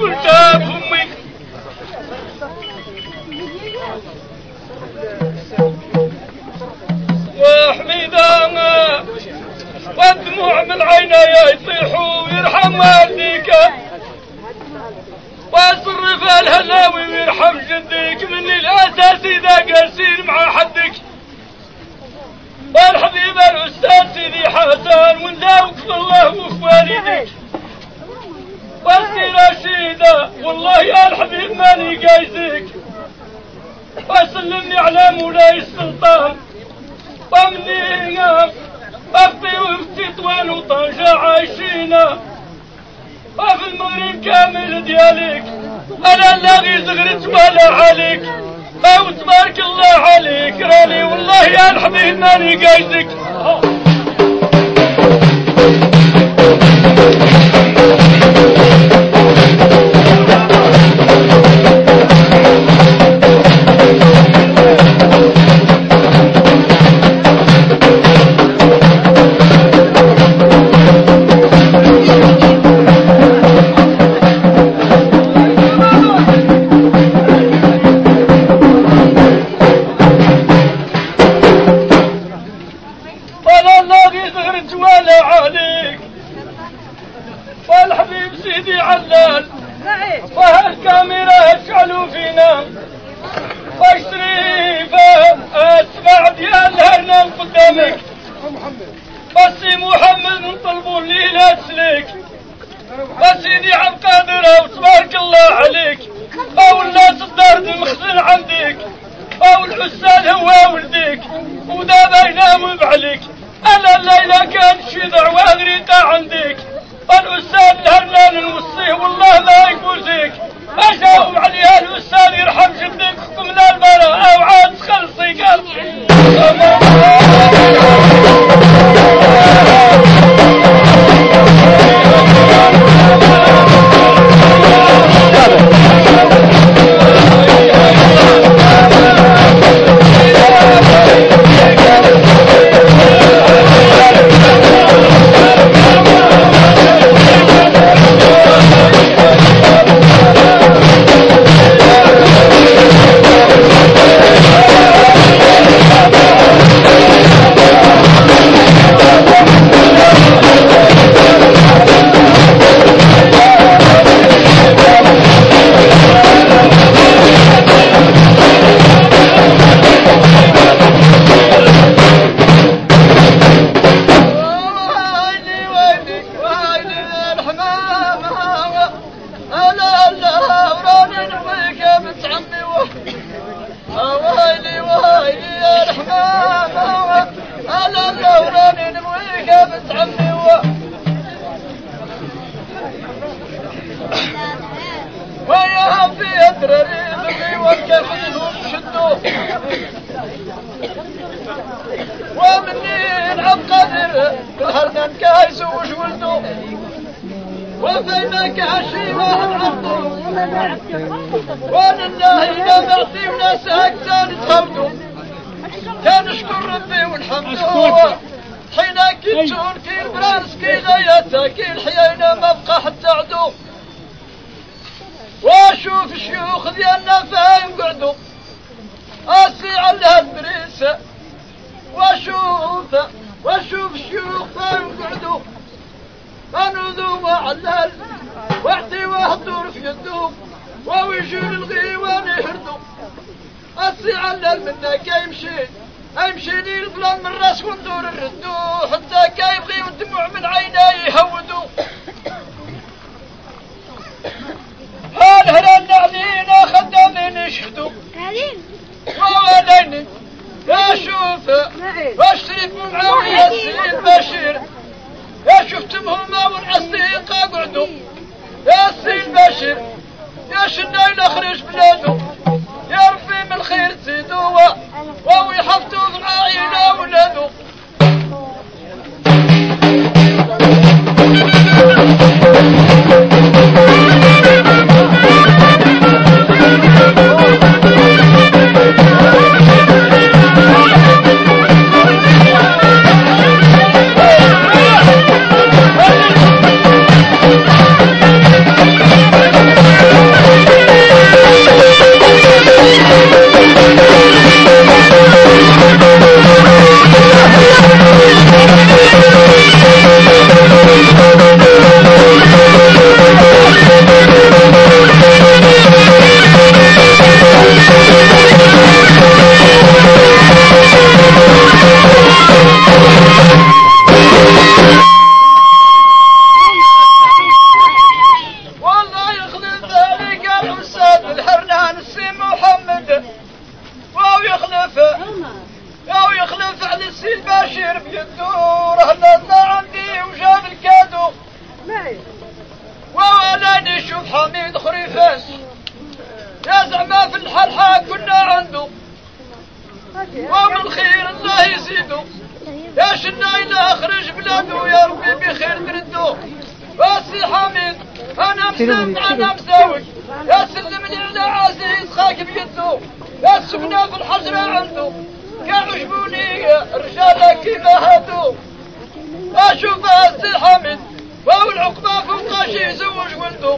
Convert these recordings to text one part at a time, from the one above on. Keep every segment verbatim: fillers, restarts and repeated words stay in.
قلتها بفمي. وحميدة والدموع من عينيا يطيحوا ويرحم والديك، واصرف الهلاوي ويرحم جديك، من الاساس اذا قاسين مع حدك. والحبيب الاستاذ سيدي حسن ونداوك في الله وفي والديك. وانتي رشيدة والله يا الحبيب ماني قايسك، وسلمني على مولاي السلطان ومني أفتي وفتي طوال وطنجة عايشينا، وفي المغرب كامل ديالك أنا لا غير زغرت ولا عليك، أو تبارك الله عليك راني والله يا الحبيب ماني قايسك. والحبيب سيدي علال وهالكاميرا اجعلوا فينا، واشريفه اسمع ديال هرنام قدامك، بس محمد من طلبوا الليلة سليك، وسيدي عبد القادر وتبارك الله عليك، او الناس الدار المخزن عندك، او الحسان هو ولدك، ودابا ينام بعليك. انا الليلة كان شي دعوة غريقة عندك، الأستاذ الهرنان الموصيه والله ما يفوزك، أجاوب عليها الأستاذ يرحم جدك حكم المرأة وعاد خلصي قال ومنين عبقدر الهرنان كايس وش ولدو، وفينا كاشيمة العبدو، ولله إذا بعطي وناس أكتان تخوتو، كنشكر ربي ونحمدو، حين كنتون كي البرانس كي لياتا كي الحيينة ما بقى حتى عدو، واشوف الشيوخ ديالنا فاهم قعدو، أسي على هالبريسة، واشوف واشوف الشيوخ فاهم قعدو، انوذو وعلال واعطي واحدور في يدو، ويجون الغيوان يهردو، أسي علال منا كيمشي امشي لي الظلام من راس وندور الردو، حتى كيبغي والدموع من عيناي يهودو. هالهران علينا خدامين يشهدوا ووليني يا شوف واشتريت من معاوية السيد بشير، يا شفتمهم والعصيقة قعدوا، يا السيد بشير يا شنايل اخرج بلاده، يا ربي من خير تزيدوا وهو يحفظوا في العائلة ولاده. يا شناينا اخرج بلاده يا ربي بخير تردو باسي حميد انا مسلم انا مزوج يا سلمني على عزيز خاك بيده يا سكنة في الحجرة عنده كانوا عجبوني رجالة كيما هادو اشوف باسي حميد وهو العقبة فوق شي يزوج ولده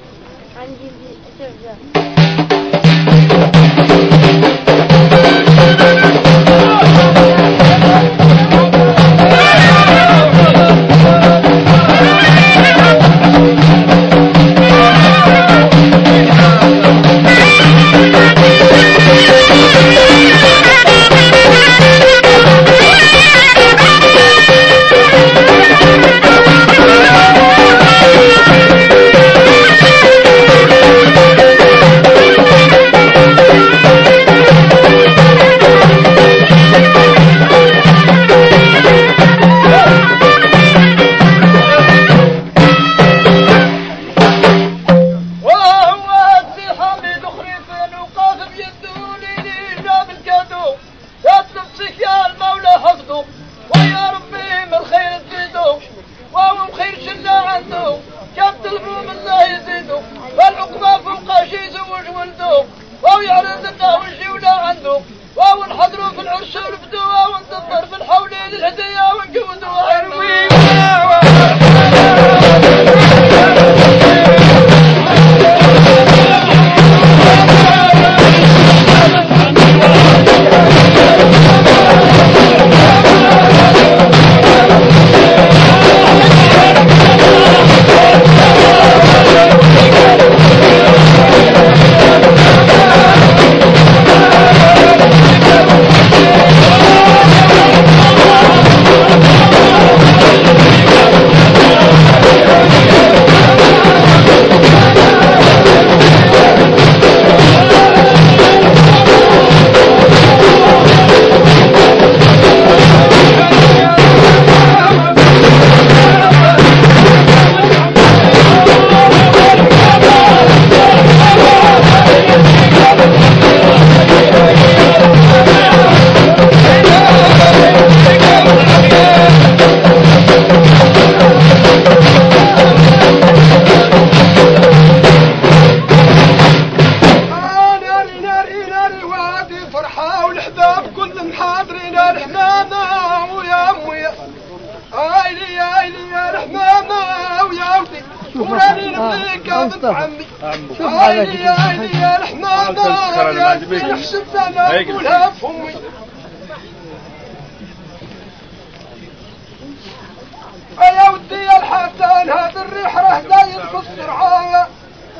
يا ودي يا الحسن هذا الريح راه داير في السرعة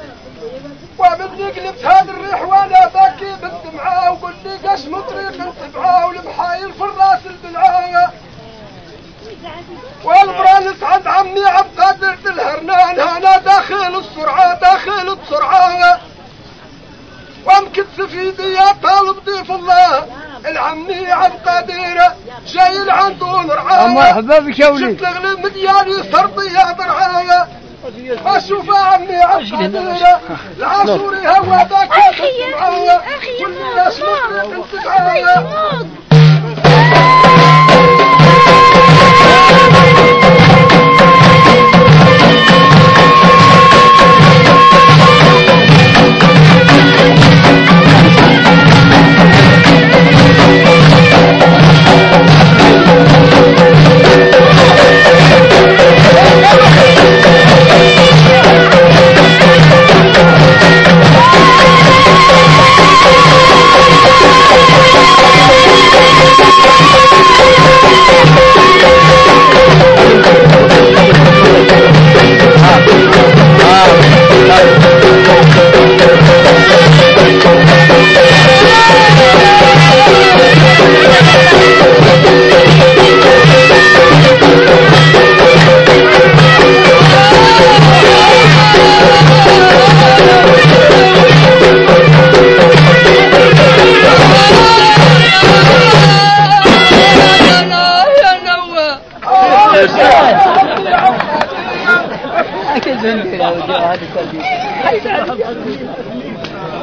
ومن قلبت هذا الريح وانا باكي بالدمعة وقل لي قسم طريق نتبعه والمحايل في الراس البلعاية والبران يسعد عمي عبد قادر الهرنان انا داخل السرعة داخل السرعة وامكت في يدي يا طالب ضيف الله العمي عبد قادر جاي عنده نرعاية مرحبا بك يا وليد شفت اغلب مدياني سرطي يا درعاية اشوف عمي عبد قادر العاشوري هو ذاك اخي يا اخي يا اخي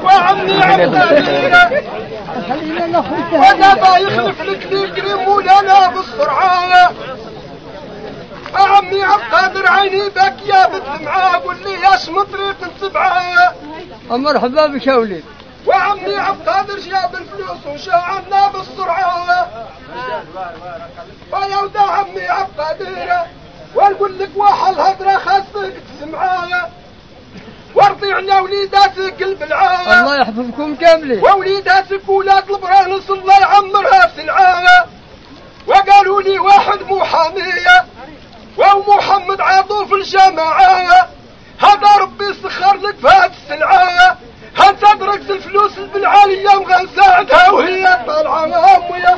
وعمي عبدالله وقابا يخلف لك لي مولانا بالسرعة عمي عبقادر عيني بك يا بالدمعة قول لي يا اسم طريق تبعها مرحبا بك يا وليد وعمي عبقادر جاب الفلوس وشاعنا بالسرعة ويا ودا عمي عبقادر ونقول لك واحد هدرة خاصك تسمعها وارضيعنا وليداتك قلب العاهة الله يحفظكم كاملين ووليداتك ولاد البرانس الله يعمرها في العاهة وقالوا لي واحد محامية ومحمد عاطوف الجماعة هذا ربي سخر لك في هاد السلعة هل تدرك الفلوس بالعالية وغنساعدها وهي طالعة امويا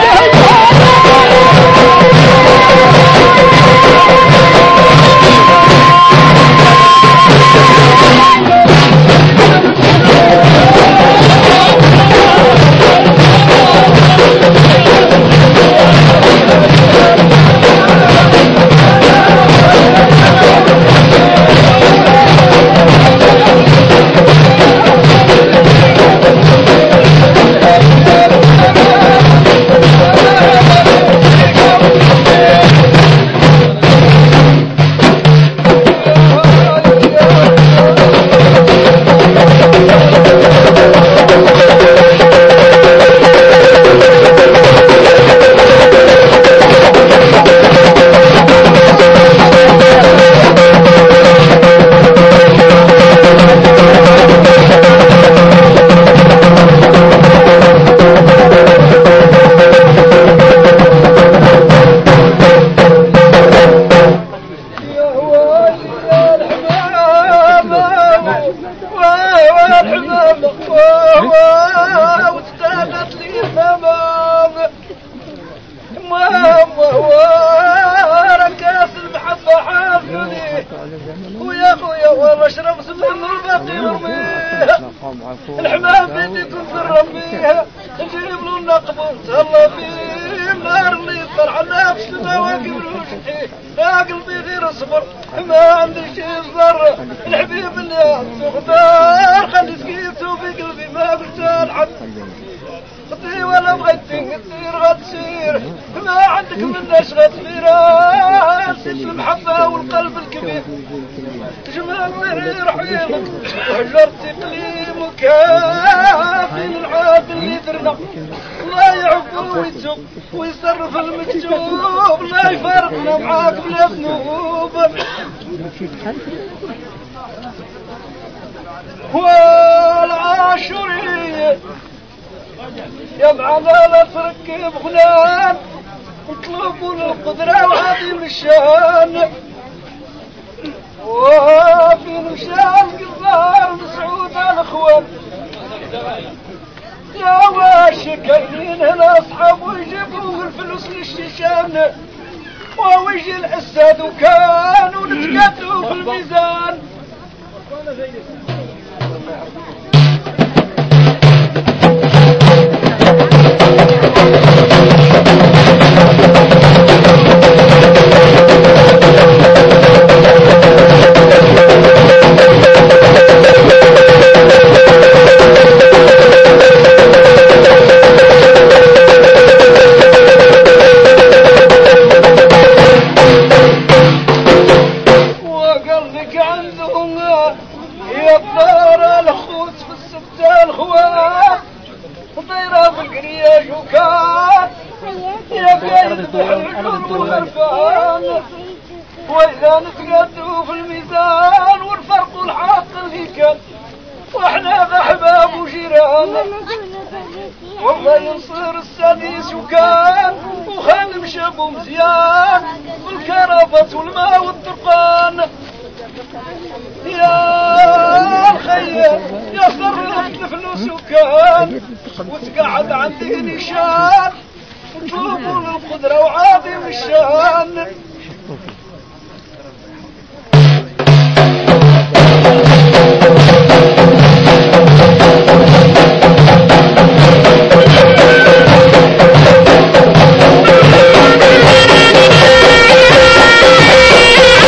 ويا خويا واشرب سمن الباقي ورميه الحمام بيديكم في الرميه نجيب له النقب ونتهلا فيه النار اللي يطلع النفس المواقف الوشحي يا قلبي غير صبر ما عندي شي صبر الحبيب اللي تختار خلي سكيته في قلبي ما قلت الحد خطي ولا بغيتي تصير غتصير ما عندك مناش غتصير نسيت المحبة والقلب الكبير جمال غير رحيمك وحجرت اقليم وكافين العاد اللي درنا الله يعفو ويتوب ويصرف المكتوب لا يفارقنا معاك بلا ذنوب والعاشرية يا معنا لا تركب غنان اطلبوا للقدرة وعظيم الشان وفي نشان قصار مسعود الاخوان يا واشكرين الاصحاب ويجيبوا الفلوس للشيشان ويجي الاسد وكانوا نتقاتلوا في الميزان وإذا نتقدوا في الميزان والفرق الحق اللي كان واحنا أحباب وجيران والله ينصر السادس وكان وخادم شابو مزيان والكرافة والماء والطرقان يا الخير يا صرفت الفلوس وكان وتقعد عندي نشان وطلبوا للقدرة وعظيم الشان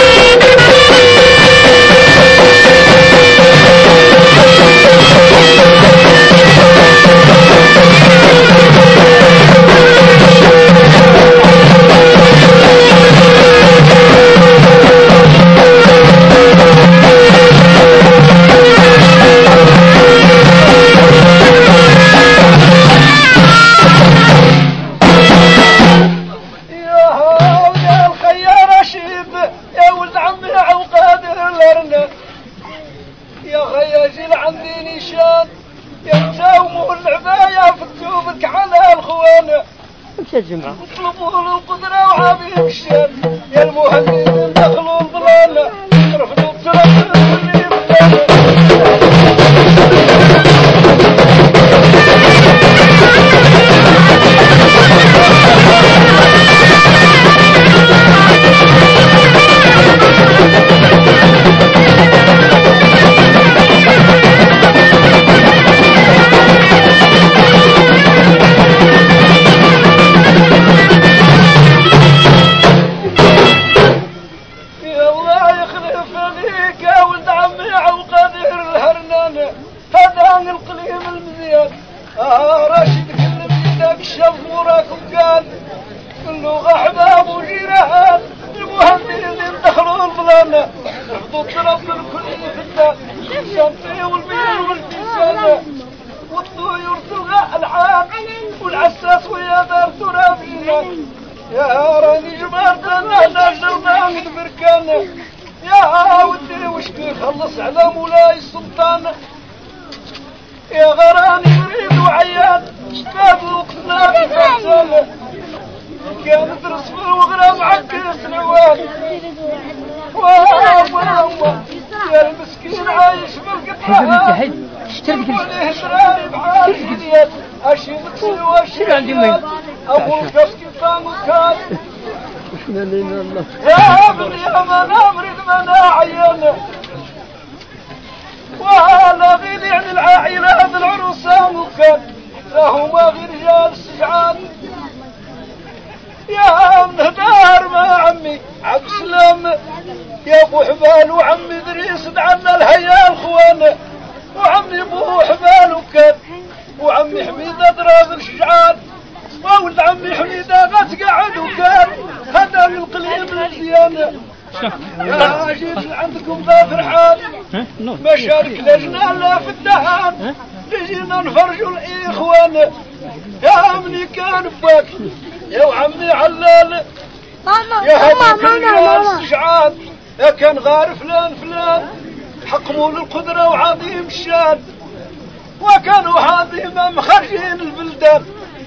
Thank you. راجل عندي نشان يتساوموا العباية في التوبك على الخوان مشى الجمعة اطلبوا القدرة وعظيم الشان يا المهندسين دخلوا الظلال رفضوا التراب واللي مشارك لجنا لا في الدهان لجينا نفرجوا الاخوان يا عمي كان فاك يا عمي علال يا هذيك الرجال السجعان يا كان غار فلان فلان حقموا للقدرة وعظيم الشان وكانوا عظيما مخرجين البلدان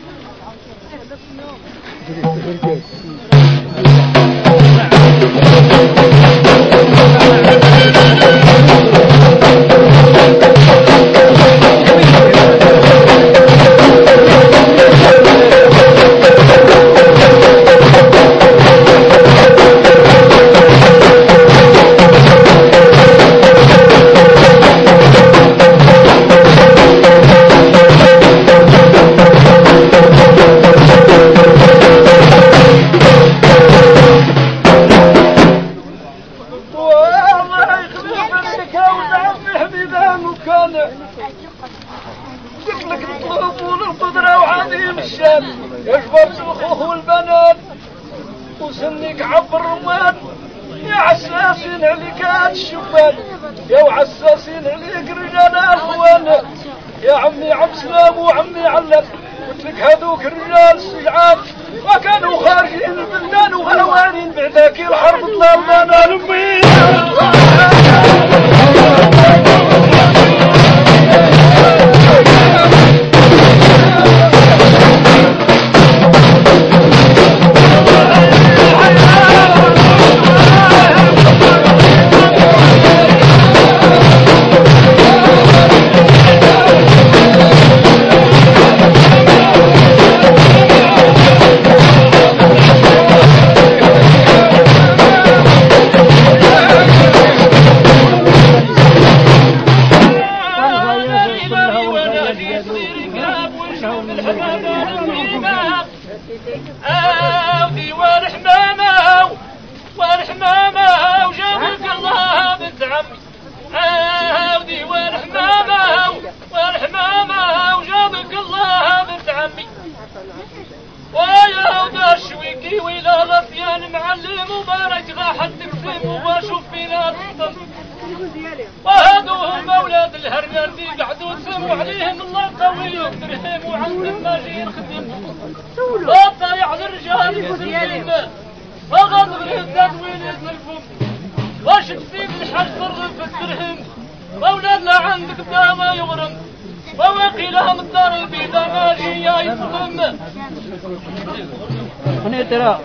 وهدوهم اولاد الهرنان دي قعدوا تسموا عليهم الله قوي يقدرهم وعندهم ماشي يخدم وطايع الرجال ديالهم وغضب الهداد وين يزلفهم واش تفيد الحج ضر في الدرهم واولاد عندك داما يغرم ووكيلها مدار البيضة ماشي يا يفهم هنا ترى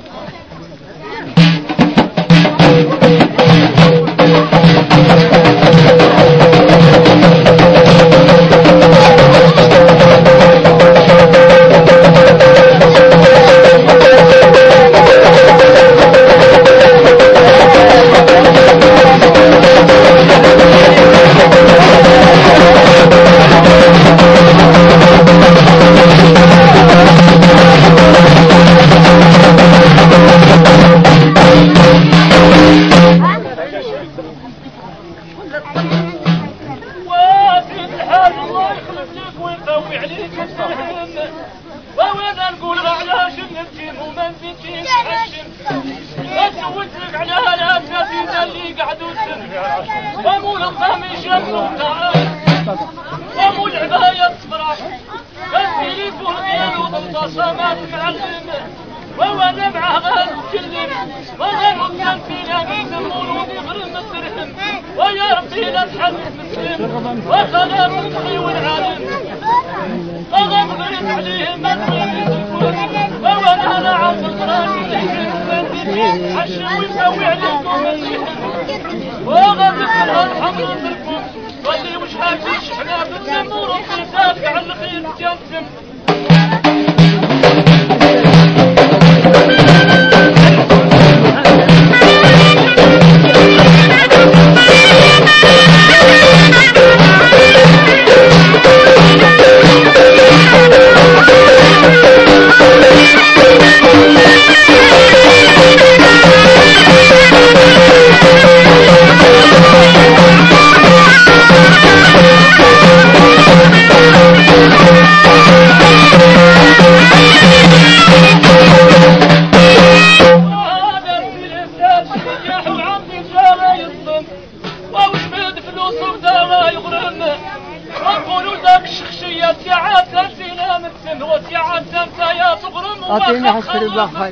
أعطيني حسر البخل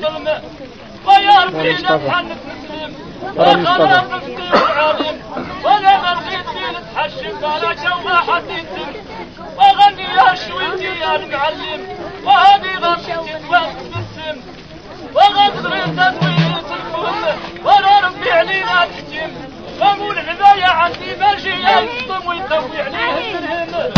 ويا ربينا محمد مسلم وخلاق الدين العظيم ولا مرغيت نتحشم ولا جو حديث وغني يا شويتي يا المعلم وهذه غرفتي توقف بالسم وغدر تدوير الكل ولا ربي علينا تحجم ومو العباية عندي ماشي يلطم ويطوي عليه الدرهم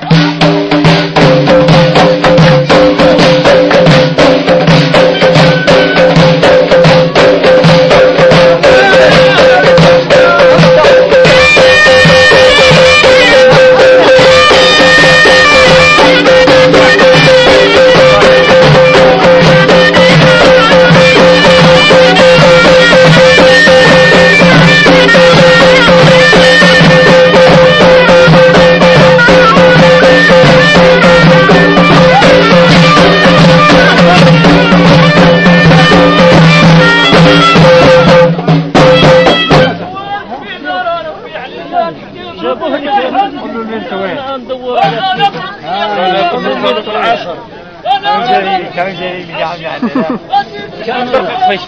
كم جري بجامع عندنا كم فرق فيش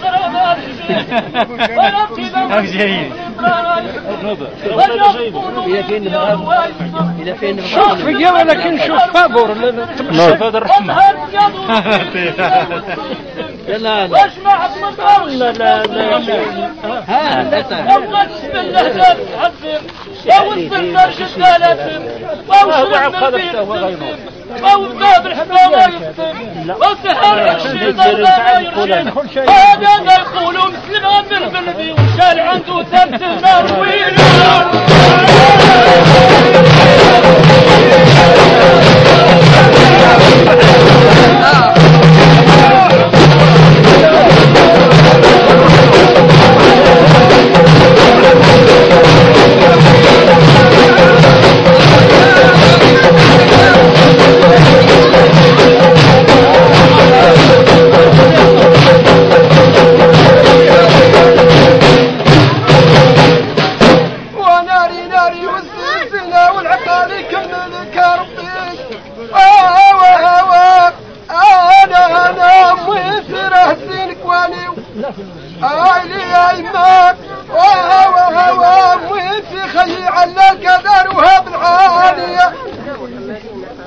كم جري إلى فين إلى فين شوف يا ولكن شوف فابور شوف هذا الرحمة لا لا لا لا لا ها والله بسم الله لا تحزم ووصل درجة ثلاثم ووصل النبي ووصل بالحفاظة يفتم وسهر الشيطان لا يرشد هذا يقول مسلم بالبلدي وشال عنده ثبت النار وينار على القدر وهب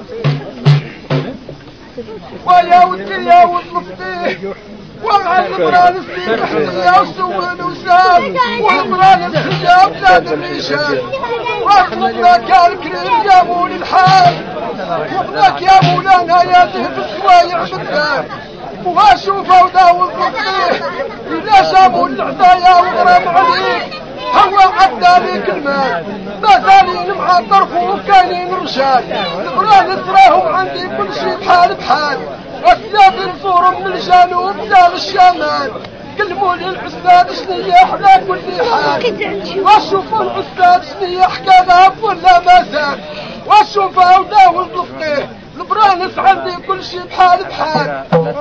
ويا ودي يا وظفتي وعالمران السيح يا وسوين وسام وعمران الحجاب زاد الريشان واخلق لك يا الكريم يا مولي الحال واخلق يا مولانا يا ذهب السوايع بالذات واشوف وداول ضفيه اذا شافوا العدايا وغرام عليك هو عدى ليك المال ما زالين مع طرفه كاينين رجال القران تراهم عندي كل شي بحال بحال والسياف ينصور من الجنوب دار الشمال كلموا لي الاستاذ شنيا احنا كل حال واشوفوا الاستاذ شنيا حكى ذهب ولا ما زال واشوفوا وداول ضفيه البرانس عندي كل شي بحال بحال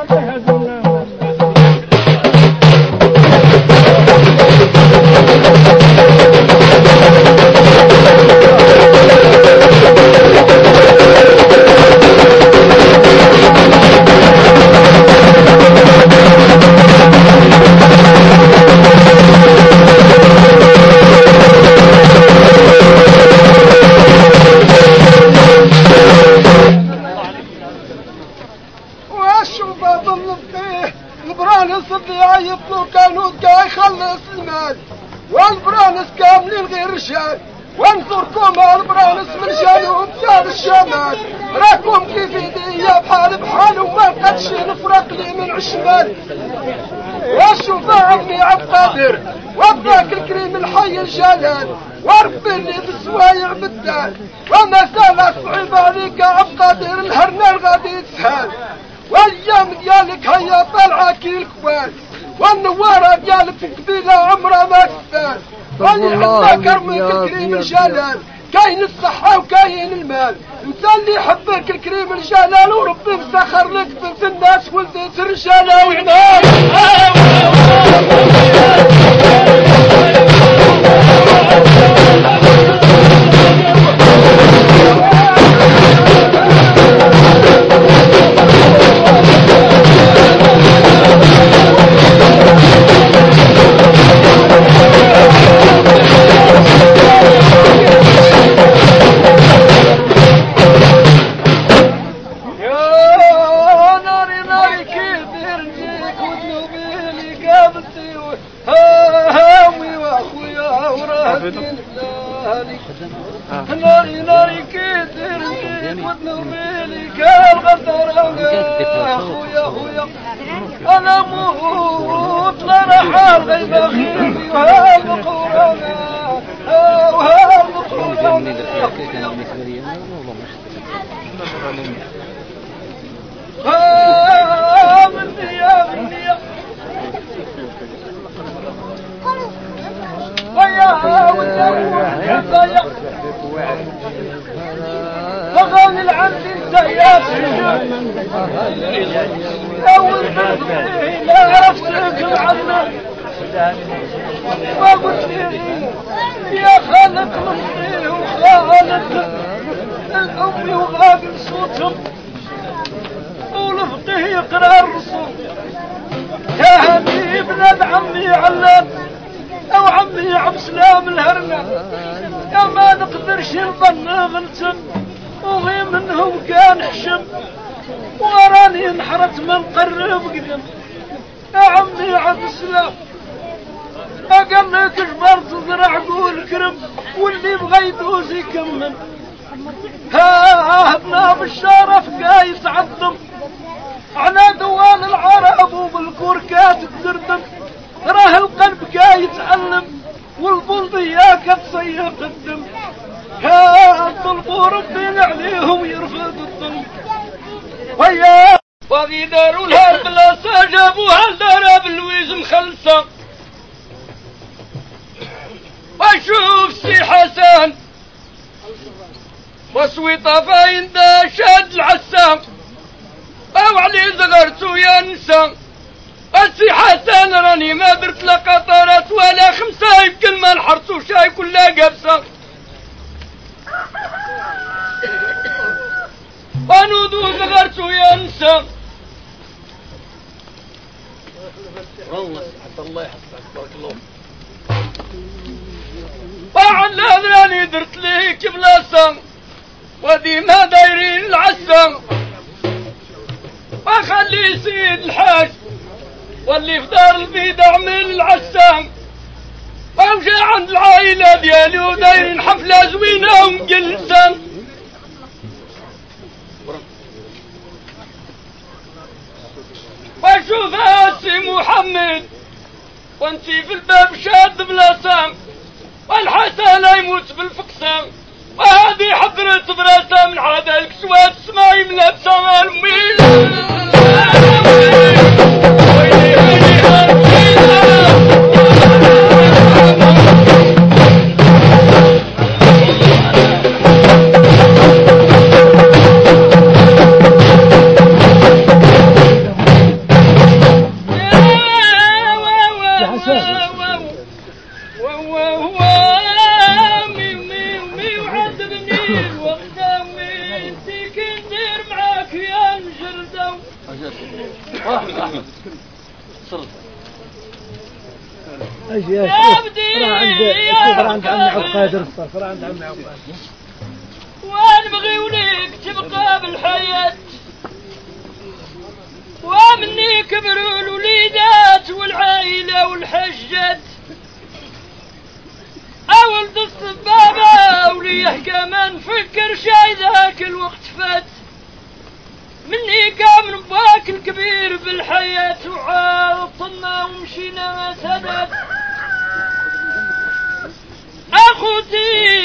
والبرانس كاملين غير رجال وانظركم البرانس من جنوب دار الشمال راكم كيف ايديا بحال بحال وما بقاتش نفرق لي من عشمال واشوف عمي عبد قادر وابناك الكريم الحي الجلال وربي اللي بالسوايع بالدار وما زالت صعيب عليك عبد قادر الهرنا الغادي يتسهل والايام ديالك هيا طالعه كي الكوان والنوارة ديالك في قبيلة عمرها ما تستاهل واللي حبك رميك الكريم الجلال كاين الصحة وكاين المال انت اللي حبك الكريم الجلال وربي مسخر لك بنت الناس ولدت رجالة وعناد ناري ناري كثير وتنوميلي كالغدر يا خويا خويا انا موت لا حال غيب خيري وهالبقورانا وهالبقورانا ها مني يا مني ويا ويا أغاني العبد الزيات أول لا نفسك العنا ما قلت لي يا خالق أمي وخالق الأمي وغاقل صوتهم ولفقه يقرأ الرسول يا هدي بلاد عمي علام او عمي عبد سلام الهرنا يا ما نقدرش نظن غلتم وغي منهم كان حشم وراني انحرت من قرب قدم يا عمي عبد سلام قال لك جبرت زرع قول كرم واللي بغى يدوز يكمل ها ابنا بالشرف قاي يتعظم على دوال العرب وبالكوركات تدردم راه القلب قاي يتعلم والبلدية كتصيق الدم ها طلبوا ربي عليهم يرفض الظلم ويا باغي داروا لها بلاصة جابوها لدارها باللويز مخلصة واشوف سي حسن وسويطة فاين دا شاد العسام او علي زغرتو يا نسا السي حسن راني ما درت لا قطرات ولا خمسة يمكن ما نحرسو شاي كلها قبسة ونودو زغرتو يا نسا والله حتى الله يحفظك بارك الله وعلى راني درت ليك بلاصة وديما دايرين العسل الليلة ديالي ودايرين حفلة زوينة ومجلسة. واشوف اسي محمد وانتي في الباب شاد بلاسام، والحسن لا يموت بالفقسام، وهذه حضرة براسة من هذا الكسوات سماي ملابسة مالميل. اجي يا شيخ راه عند عند عمي عقاد رصاص، راه عند عمي عقاد. ونبغي وليك تبقى بالحياة، ومني كبروا الوليدات والعائلة والحجات، أولد الصبابة وليه كمان فكر شاي ذاك الوقت فات، مني كامل باك الكبير بالحياة وعاطلنا ومشينا ما سدت. أخوتي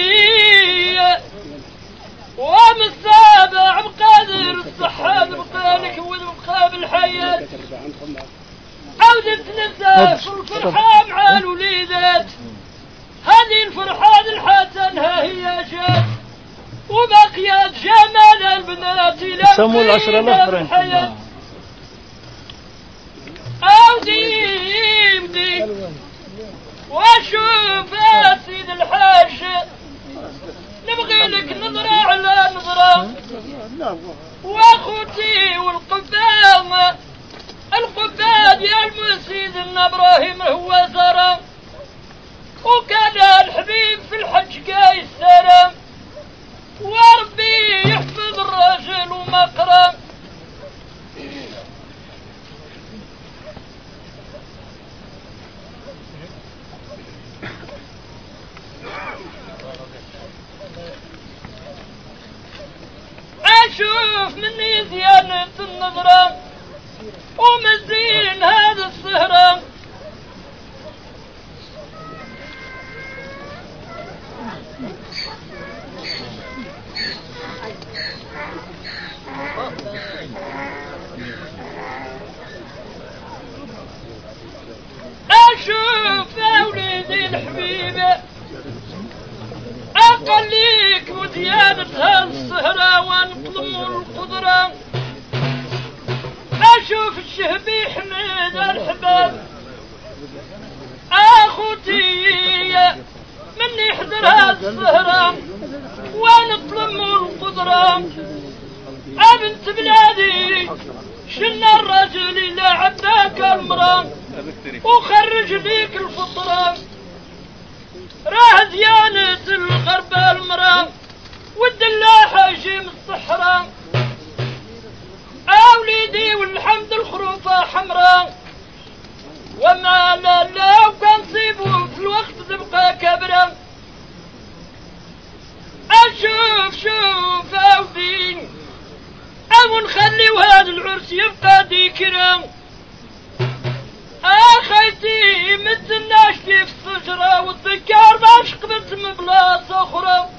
ومسابع بقادر الصحة بقالك وبقى بالحياة، عودت نساف الفرحة مع الوليدات، هذه الفرحة الحسنها هي جات، وبقيت جمال البنات سموا العشرة الأخرين. أودي بدي واشوف يا سيد الحاج، نبغي لك نظرة على نظرة، واخوتي والقبام القباد يا المسيد ان ابراهيم هو زرع، وكان الحبيب في الحج قاي السلام، وربي يحفظ الرجل ومكرم. أشوف مني زيادة النظرة ومزين هذا السهرة، أشوف يا وليدي الحبيبة أقليك وزيادة هالسهرة ونطلم القدرة، أشوف الشهبي حميد الحباب أخوتي مني حضر هالسهرة ونطلم القدرة. أبنت بلادي شلنا الرجل إلى عداك المرأة وخرج ليك الفطرة، راه ديانة الغرب المرأة والدلاحة جيم الصحراء، أوليدي والحمد الخروفة حمراء، وما لا لا وكان صيبو في الوقت تبقى كبرة. أشوف شوف أودي أو نخلي وهذا العرس يبقى ذكرى، أخيتي متناش في الشجرة والذكار باش قبلت من بلاصة أخرى.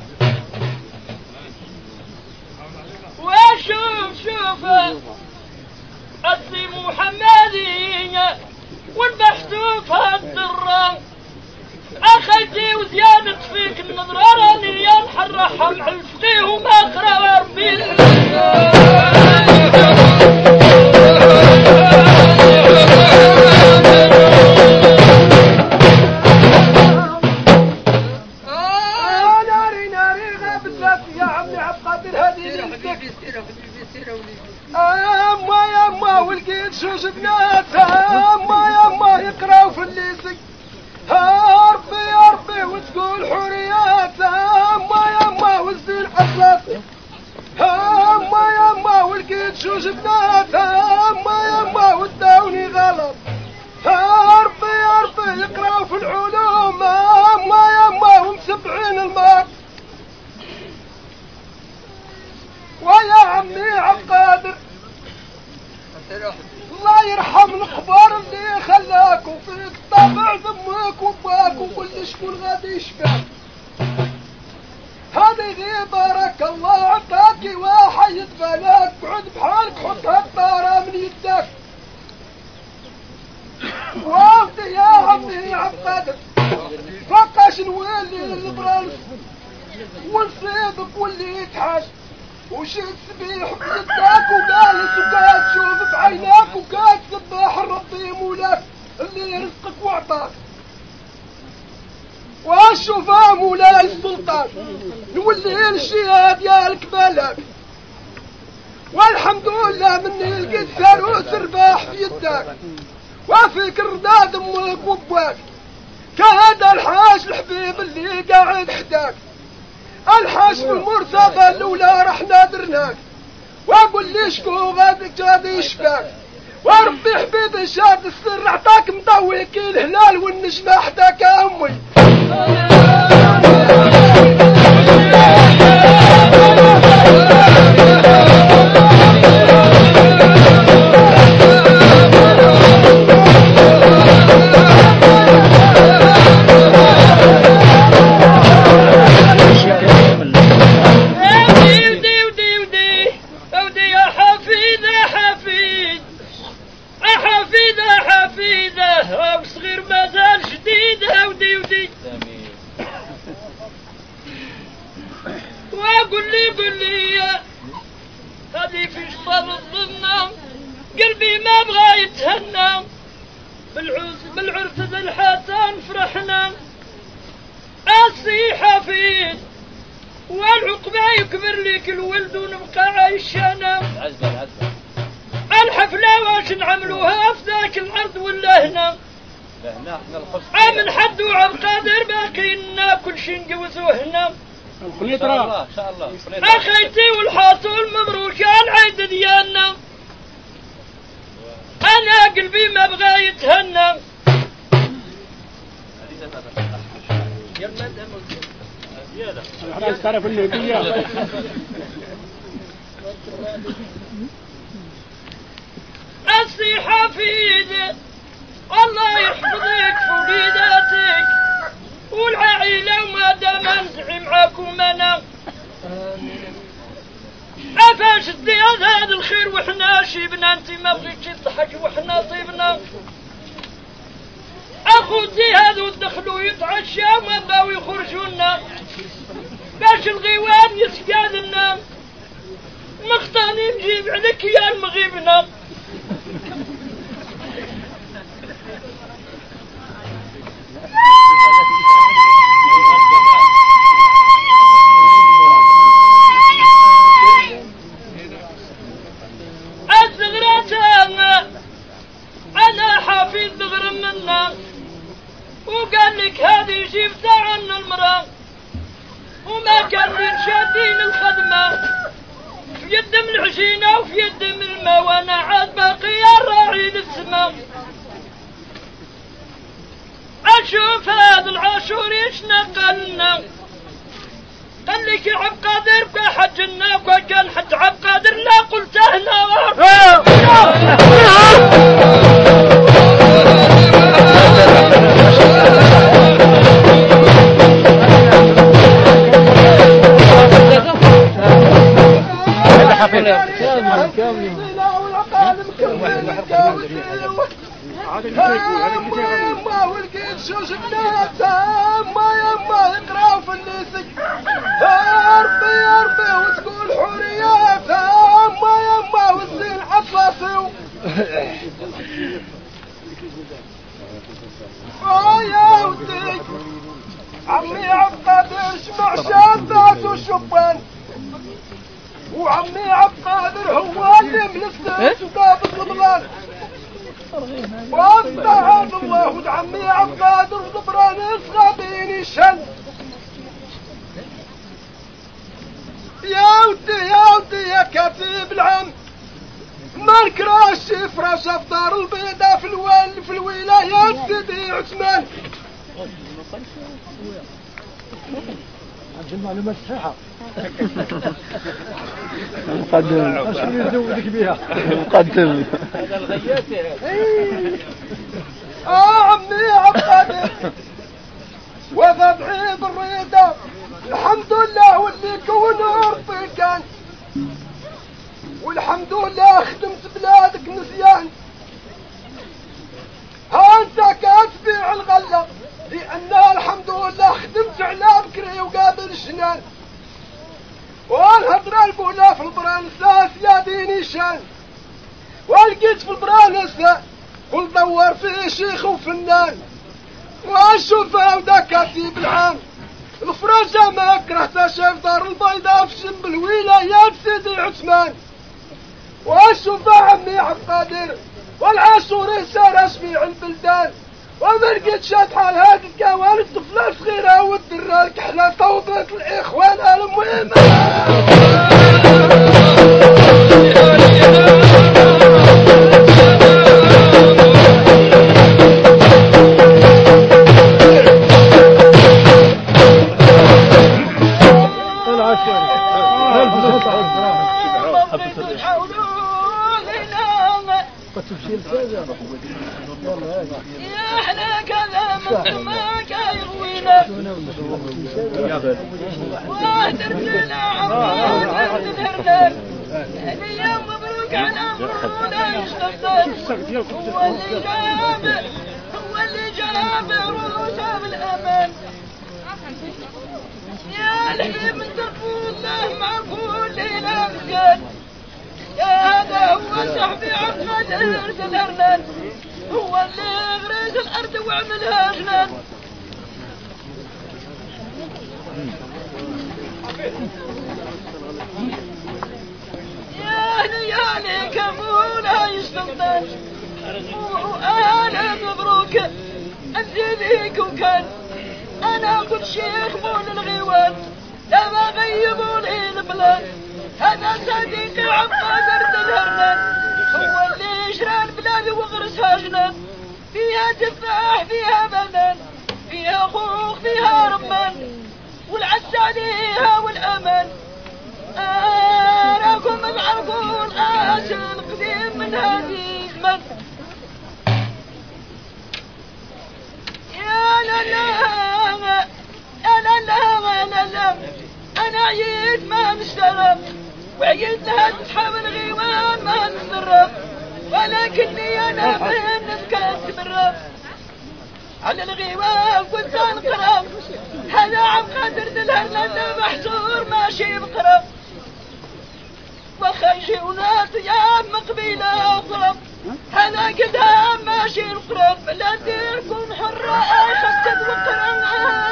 وأشوف شوف أسي محمدي والمحسوف هالدرة، أخيتي وزيادة فيك النظرة راني يا الحرة مع الفقيه وما أقرأ ربي أما يا أما ولقيت شوش بنات، أما يا أما يقراو في الليسك، هاربي يا ربي وتقول حريات، أما يا أما والزين حصلت، أما يا أما ولقيت شوش بنات، أما يا أما وداوني غلط، هاربي يا ربي يقراو في العلوم، أما يا الله يرحم الخبار اللي خلاك وفيك طبع ذمك وباك وكل شكون غادي يشفاك. هذه غير بارك الله عطاكي وحيد بالك قعد بحالك حط هالطارة من يدك. وانت يا عمي عبادك فقاش نولي للبرانس ونصيبك واللي يتحاش وشيت سبيح بيدك وجالس وقاعد تشوف بعينك وقاعد تسبح ربي مولاك اللي يرزقك وعطاك. واشوفها مولاي السلطان نولي الشهاد يا الكبالك. والحمد لله مني لقيت فاروس رباح في يدك وفيك الرداد امك وابواك. كهذا الحاج الحبيب اللي قاعد حداك الحاج في المرتبة الاولى رحنا درناك. واقول لي شكو غادي غادي يشفاك وربي حبيبي شاد السر عطاك مضوي كي الهلال والنجمة حداك يا امي. وقل لي قل لي هذه في شطر الظنة قلبي ما بغى يتهنى بالعرس بالعرس ذا الحسن فرحنا. أصي حفيد والعقبة يكبر لي كل ولد ونبقى عايشانا. الحفلة واش نعملوها في ذاك الأرض ولا هنا؟ من حد وعب قادر باقينا كل شي نجوزو هنا. ان شاء الله ان شاء الله. اخيتي والحاصل مبروك العيد ديالنا. انا قلبي ما بغى يتهنى. خلاص تعرف النبي أصي حفيد الله يحفظك في وليداتك والعائلة وما دام نزعي معاكم أنا. أفاش الديال هذا الخير وحنا شيبنا انت ما بغيتش تضحك وحنا طيبنا. أخوتي هذو دخلوا يتعشى وما بغاو يخرجونا باش الغيوان يسقادنا. مختاني نجيب عليك يا المغيبنا. أنا حافظ دغر منا وقال لك هذه جبتها عنا المرأة وما كان من شادين الخدمة في يد من العجينة وفي يد من الماء وانا عاد باقي الراعي للسماء. أشوف هذا العاشور ايش نقلنا قال لك يا عبد قادر بحجنا وكان حج عبد قادر لا قلت هنا. ما ولقيت شو شفناها ما يما يقرا في النسك يا ربي يا ربي وتقول حريات ما يما والزين عطاسي. اه يا ودي عمي عبد قادر شمع شابات وشبان وعمي عبد قادر هو اللي ملفت وقابض الضبلان. واستعاذ الله ود عمي عبد قادر وضبران صغابين الشن. يا ودي يا ودي يا كتيب العم ما نكراش فراش في دار البيضاء في الوال في الولايات سيدي عثمان. عشان المعلومات صحيحة. مقدم. عشان يزودك بها. مقدم. هذا الغيات. آه عمي عبد القادر. وفى بعيد الريدة. الحمد لله واللي كون أرضك. والحمد لله خدمت بلادك نسيان. ها انت كاتبيع الغلة لأنها الحمد لله خدمت على بكري وقابل الجنان. والهضرة البولا في البرانساس يا ديني شان. ولقيت في البرانسة قل دور فيه شيخ وفنان. واشوفها ودا كاتب العام الفرنسا ما كرهتها شاف دار البيضاء في جنب الولايات سيدي عثمان. واشوفها عمي عبد القادر والعاشوري سار اسميع البلدان. وما لقيت شاطحة لهاد الكوان الطفلة صغيرة والدرة الكحلة طوبت الإخوان المهم. يا احنا كذا من ما كيروينا وهدرتنا عمرنا تذهرنا. هنيا مبروك على مولاي اشتغل. هو اللي جاب هو اللي جاب روسه بالامان. يا الحي من درب الله مع كل الامجاد. يا هذا هو صاحبي عبد القادر الهرنان. هو اللي غريز الارض وعملها جنان. يا هنيالي كمولاي سلطان. وانا مبروك انت ذيك وكان. انا كنت شيخ مول الغيوان لما غيبوا لي البلاد. هذا صديقي عبد القادر الهرنان. هو اللي شرى البلاد وغرسها جنان. فيها تفاح فيها بنان فيها خوخ فيها رمان والعز عليها والامان. اراكم معرفون الاس القديم من هذه الزمن. يا لا لا يا لا لا لا لا انا عييت ما مستغرب وعييت لها تصحاب الغيوان ما نضرب. ولكني انا فين كنت بالرب على الغيوان كنت انقرب. هذا عبد القادر الهرنان محصور ماشي بقرب. وخيشي وناس يا مقبيله اضرب. هذا قدام ماشي القرب. لا ديركم حره خسد وقرب.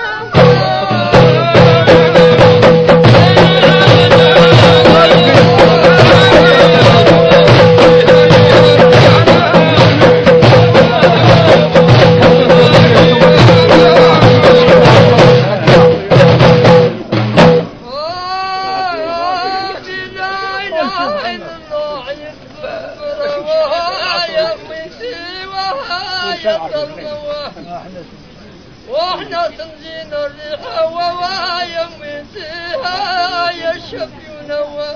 واحنا تنزين الريحة ووايا منتها يا الشفي ونوى.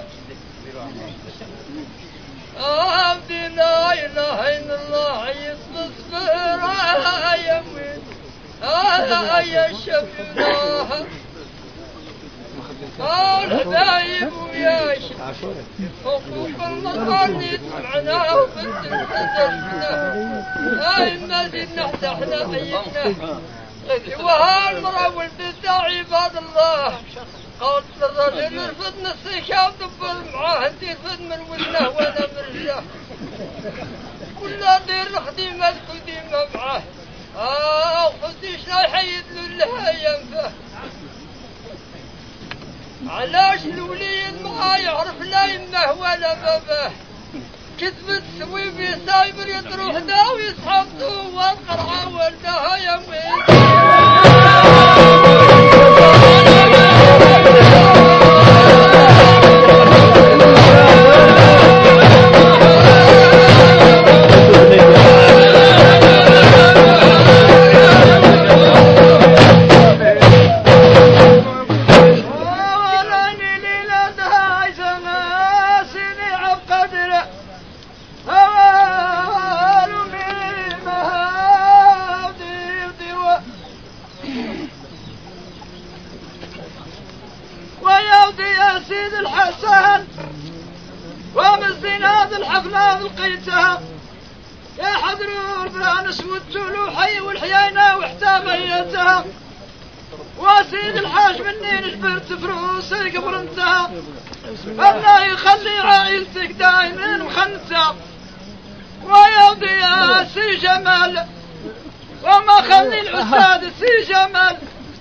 عبدي لا اله الا الله يصبر يا من هذا يا الشفي ونوى. الحبايب ويا شفي حقوق المصاني سمعناه وبنتنا. هاي الناس نحن احنا عينا. وهالمرة ولدت عباد الله قالت للرجل ارفض نصيحة ودبر معاه انتي ارفض من ولنه وانا من رجاه. كنا دير الخديمة الخديمة معاه. اه خدي شايحة يدلو لها ينفه. علاش الوليد ما يعرف لا يمه ولا باباه. كتبت سويبي سايبر يطروح دا ويسحبته والقرعة والدها يمين. حفلة لقيتها يا حضرور برانس والتولو حي والحيينة واحتميتها وسيد الحاج مني نجبرت فروسي قبل انتهى الله يخلي عائلتك دايما مخنتها ويا يا سي جمال وما خلي الأستاذ سي جمال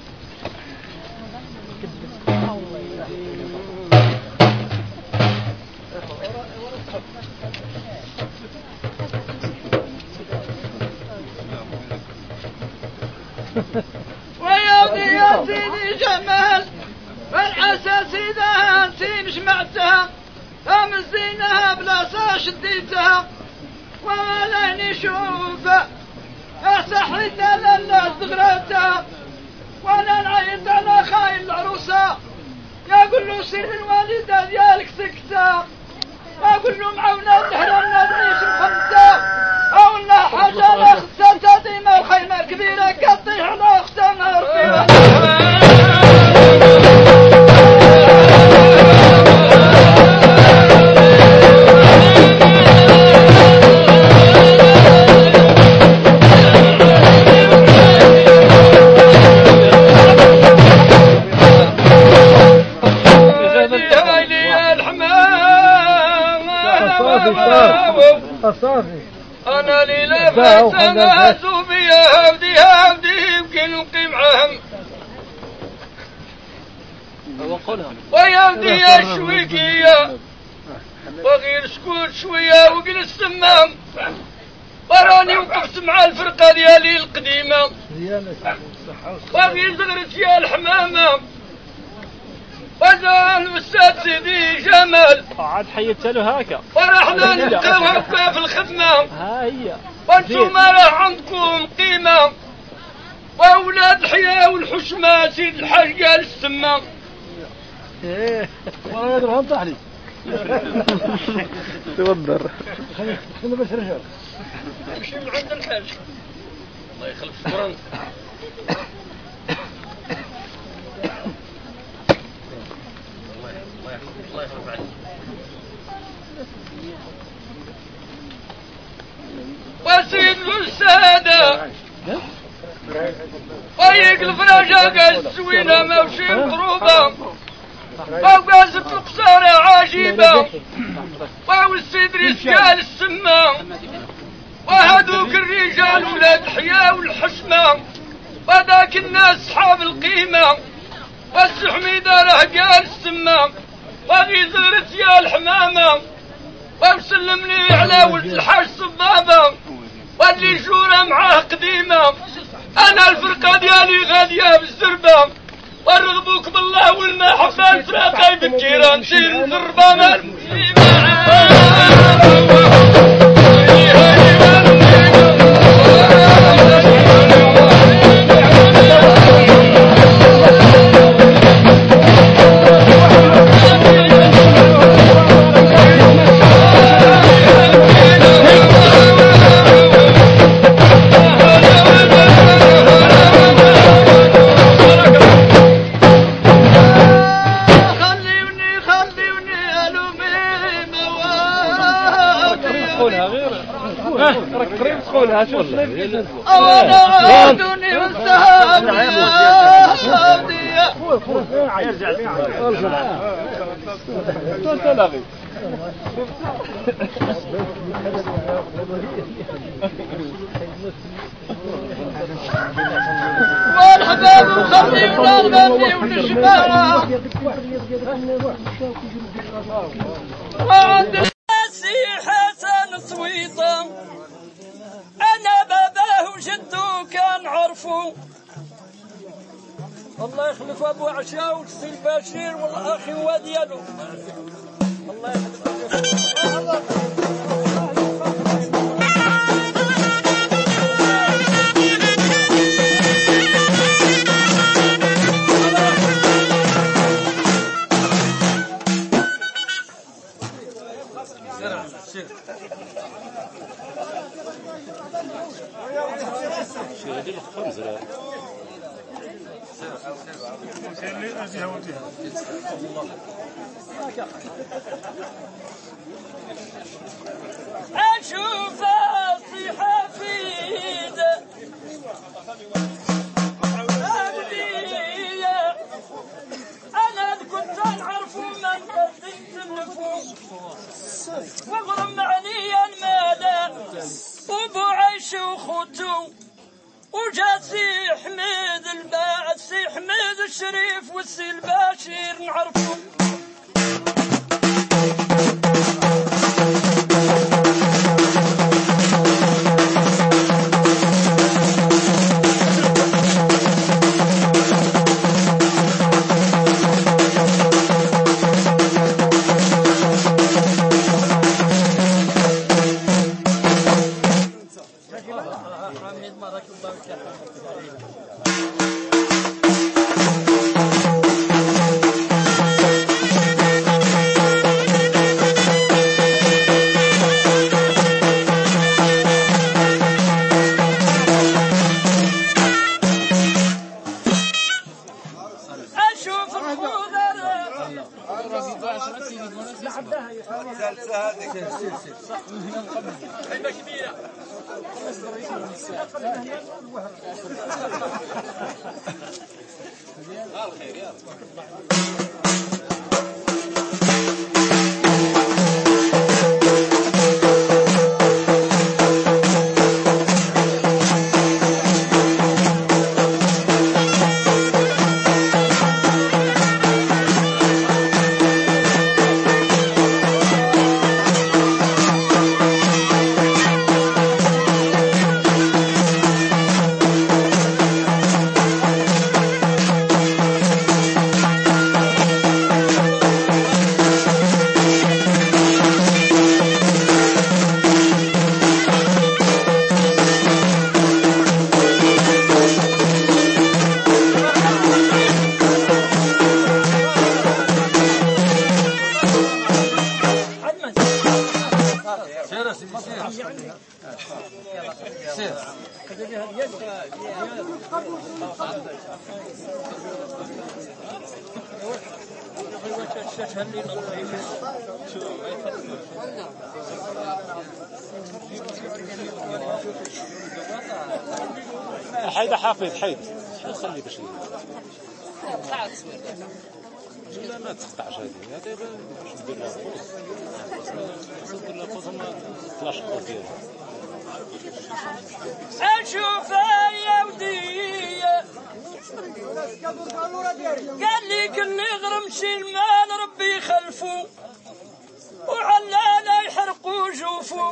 ويا يا سيدي جمال فالعسى سيدها انتي جمعتها فمزينها بلاصة شديتها ولا نشوفها صحيت على الناس دغرتها وانا نعيط على خاين العروسة يقول له سير الوالدة ديالك سكتة اقول له معاونا نحرمنا نعيش الخمسة او لا حاجة لا خساتها ديما الخيمة كبيرة قطيح على اختنا رفيعة صافي انا لي لا فاتنا بيا هودي هودي يمكن نقيم عهم ويا ودي يا شويكية وغير سكوت شوية وجلس تمام وراني وقفت مع الفرقة ديالي القديمة وغير زغرت يا الحمامة وزال الأستاذ سيدي جمال عاد حيدت له هاكا ورحنا نلقاو هكا في الخدمة ها هي وانتم راه عندكم قيمة وأولاد الحياة والحشمة سيد الحاج قال السما ايه وانا ادري انطح لي تودر خلينا بس رجال نمشي من عند الحاج الله يخلف شكرا الله يخلف عليك وسيد السادة ويقلب رجاق السوينة موشي مضروبة وقاسة القصارى عجيبة والسيد رجال السمة وهدوك الرجال ولاد الحياة والحشمة وذاك الناس صحاب القيمة والسحميدة راه قال السمة وغي زغرت يا الحمامة وسلمني على ولد الحاج صبابة واللي جورة معاه قديمة أنا الفرقة ديالي غادية بالزربة ورغبوك بالله والمحبة الفراقة بالكيران نسير الزربة مع المسلمة أنا غادني والسهام والحباب وخلي ونغني ونشبارة وعند نسيحة صويطة أنا باباه وجدو كان عرفو الله يخلف أبو عشاء والسي البشير والأخي وديالو الله يخلف أشوف الصيحة فيد أبدية أنا كنت نعرف من قدمت النفوس واغرم علي المدى وبو عيش وخوتو وجا سي حميد الباع سي حميد الشريف والسي البشير نعرفو حيدا حافظ حيد خلي باش لا ما تقطعش هذه هذه باش ندير لها فوز ندير لها فوز ما طلاش الطرفيه أشوف يا ودي قال لي كل غرم شي المال ربي خلفو وعلانا يحرقوا جوفو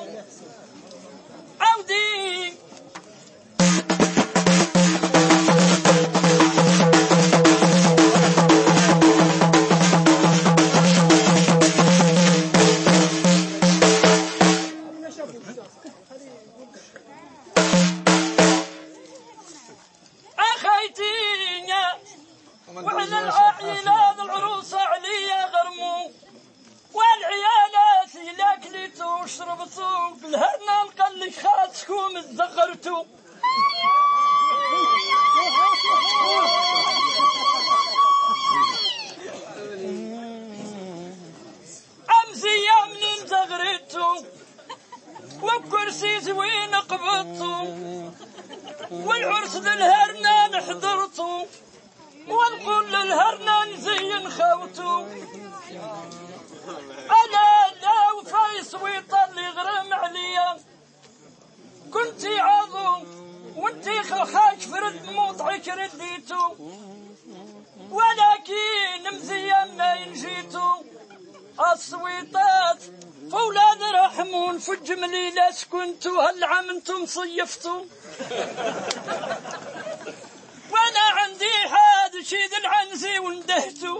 عودي وعلى العائلات العروس عليا غرمو والعيالات لاكلتو وشربتو بالهنا نقلك خاتكم اتزغرتو امزية منين زغرتو وبكرسي زوين قبضتو والعرس للهرنا نحضرتو ونقول للهرنا نزين خوتو انا لا وفايس ويطر اللي غرم عليا كنتي عظم وانتي خلخاك فرد موضعك رديتو ولكن مزيان ما ينجيتو السويطات فولاد رحمون في الجمليلة سكنتو هالعام انتم صيفتو وانا عندي هذا شيد العنزي وندهتو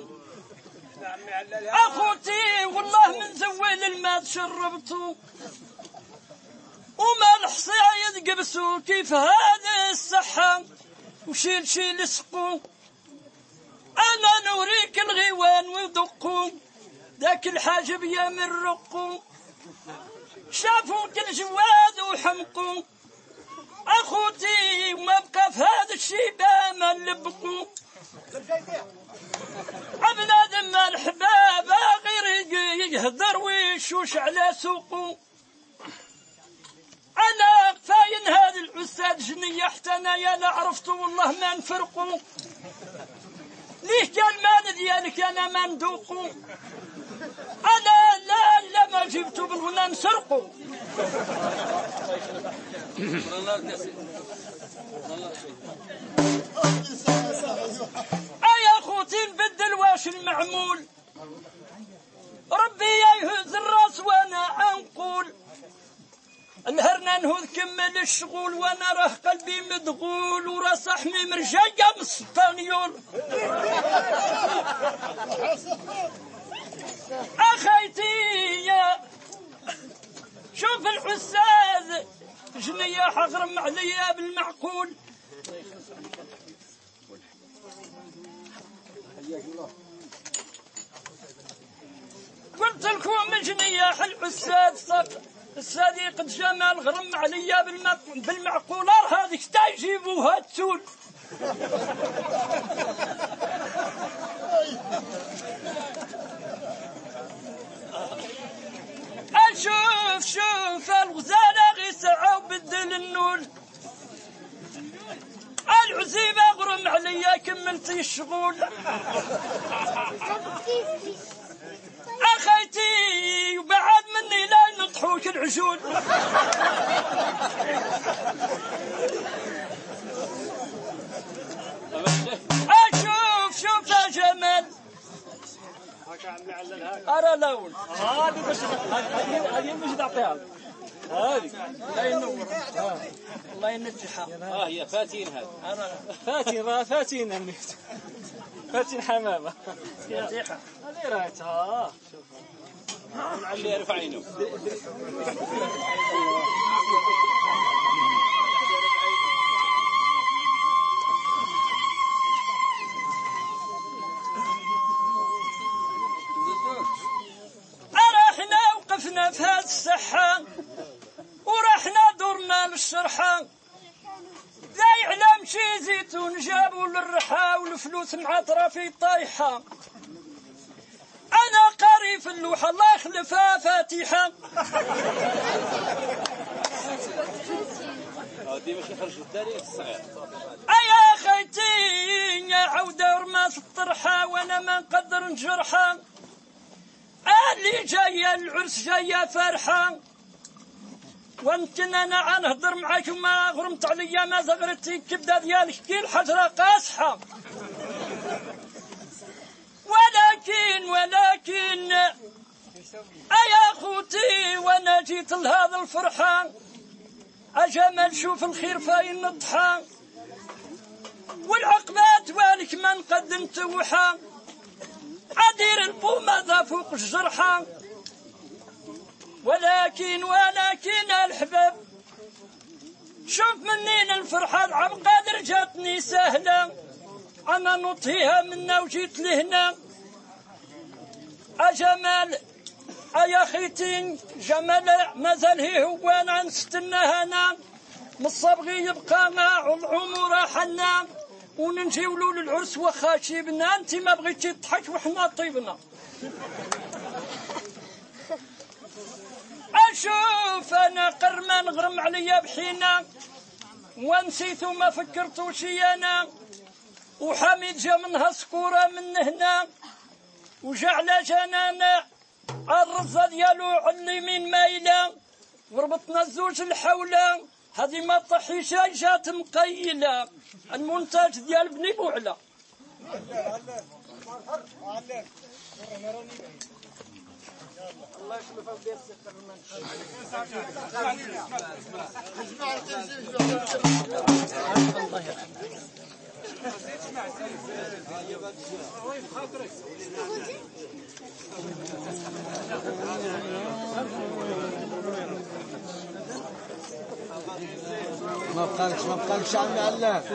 اخوتي والله من زويل الماء شربتو وما الحصايد قبسو كيف هذا الصحة وشيل شيل سقو انا نوريك الغيوان ودقو ذاك الحاجب يا من رقو شافوا كل جواد وحمقو اخوتي ما بقى في هذا الشيبة ما نلبقو بنادم الحباب غير يهدر ويشوش على سوقه. انا فاين هذا العساد جنية حتى انا يا لا عرفته والله ما نفرقه. ليه كان مال ديالك انا ما ندوقه. انا لا لا ما جبته بالغنى نسرقه. ايا خوتي نبدل واش المعمول. ربي يهز الراس وانا انقول. نهرنا نهوذ كمل الشغول وانا راه قلبي مدغول وراس حمي مرجاية من السبانيول. اخيتي يا شوف الحساد جنية حغرم عليا بالمعقول. قلت لكم جنية الحساد صف الصديق جمال غرم عليا بالمعقول. هذيك تا يجيبوها تسول. اشوف شوف الغزالة غي ساعة وبدل النول. العزيمة غرم عليا كملتي الشغول. اخيتي وبعد مني لا نطحوك العجول. اشوف شوف يا جمال ارى لون هذه باش هذه باش تعطيها هذه الله ينور. الله ينجحها. اه هي فاتين هذا فاتين راه فاتين فاتين حمامه فاتحه هذه رايتها. شوفها نعلي يرفع عينه. أرحنا وقفنا في هذه الساحة ورحنا دورنا للشرحة. لا يعلم شي زيتون جابوا للرحى والفلوس معطرة في طايحة. أنا قاري في اللوحة الله يخلفها فاتحة. ديما شي خرج الداري الصغير. أيا خيتي يا عودة ورماس الطرحة وانا ما نقدر نجرحها. اللي جاية العرس جاية فرحة ويمكن انا عنهضر معاك وما غرمت عليا ما زغرتي الكبده ديالك كي الحجره قاصحه. ولكن ولكن ايا خوتي وانا جيت لهذا الفرحه اجمل شوف الخير فاين الضحى والعقبات والك ما نقدم توحى ادير البومه فوق الجرحه. ولكن ولكن الحباب شوف منين الفرحة العم قادر جاتني سهلة أنا نطهيها منا وجيت لهنا. أجمال أيا خيتين جمال مازال هي هو أنا نستناها أنا مصبغي يبقى مع العمر حنا وننجيولو للعرس وخاشبنا. أنت ما بغيتي تضحك وحنا طيبنا. أشوف أنا قرما نغرم عليا بحينا ونسيت وما فكرتوش أنا وحميد جا منها سكورة من هنا وجعل جنانا الرزة ديالو على اليمين مايلة وربطنا الزوج الحولة هذه ما طحيش جات مقيلة. المونتاج ديال بني بوعلة. الله يخلفها بدير السكر ما بقالكش ما بقالكش عم علاه.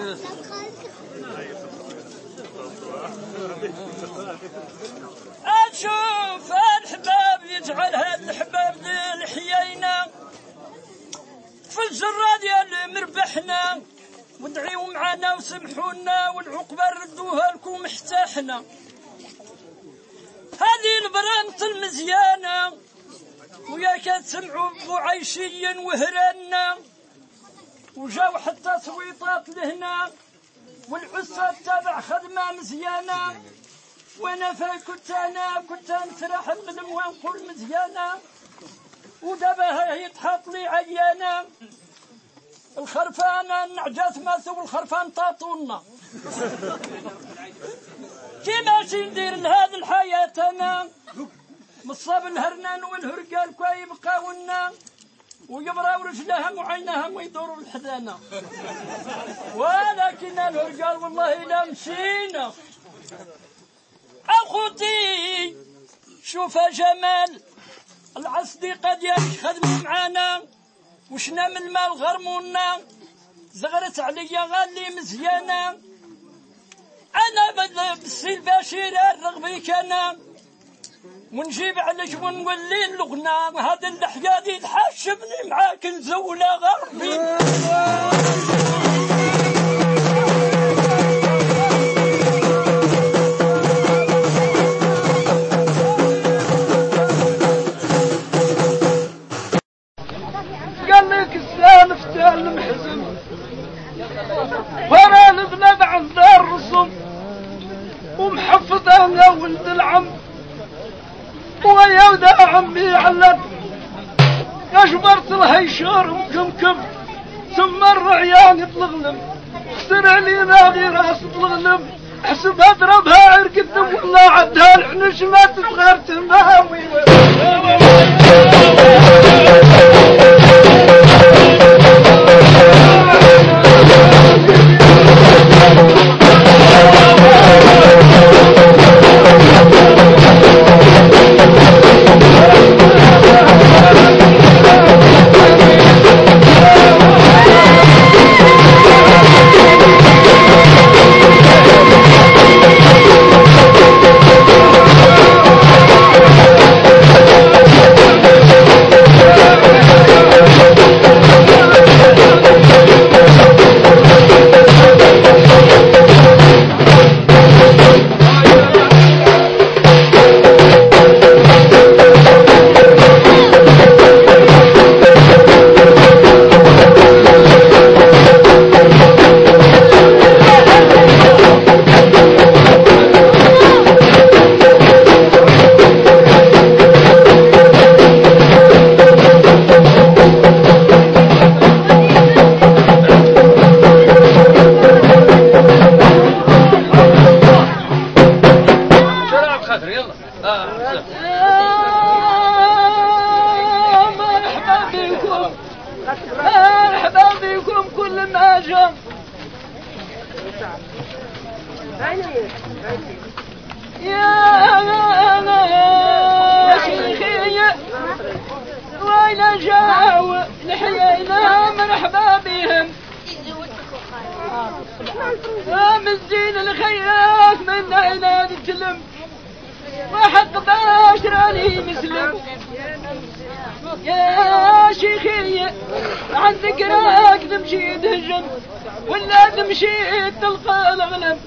أشوف الحباب يجعل هذا الحباب للحيينا في الجرة ديال مربحنا ودعيوا معنا وسمحونا والعقبة ردوها لكم حتى احنا. هذه البرامط المزيانة ويا كتسمعوا بوعيشيا وهرانا وجاو حتى سويطات لهنا والعسة تابع خدمة مزيانة وانا فكنت انا كنت نترحم من ونقول مزيانة ودابا هي تحط لي عيانة الخرفانة النعجات ماثو والخرفان طاطونا كيما شي ندير لهذه الحياة انا مصاب الهرنان والهرقال كواي يبقاونا ويبراو رجلهم وعينهم ويدوروا الحذانة ولكن الهرقال والله لا مشينا. اخوتي شوف جمال العصدي قد يخدم معانا وشنا من المال غرمونا زغرت عليا غالي مزيانة انا بالسي البشير الرغبي كان ونجيب عليك ونولي اللغنا هذا اللحية دي تحشبني معاك نزولة غربي. قال لك السالف تعلم حزن وانا نبنى عند الرسم ومحفظ انا ولد العم ويا ودا عمي علت كشبرت الهيشار وكمكم ثم الرعيان يطلغلم احسن علينا غير راس تلغلم احسب اضربها عرق الدم والله عدها الحنش ما تبغير تماوي. يا شيخي عندك راك تمشي تهجم ولا تمشي تلقى الغنم.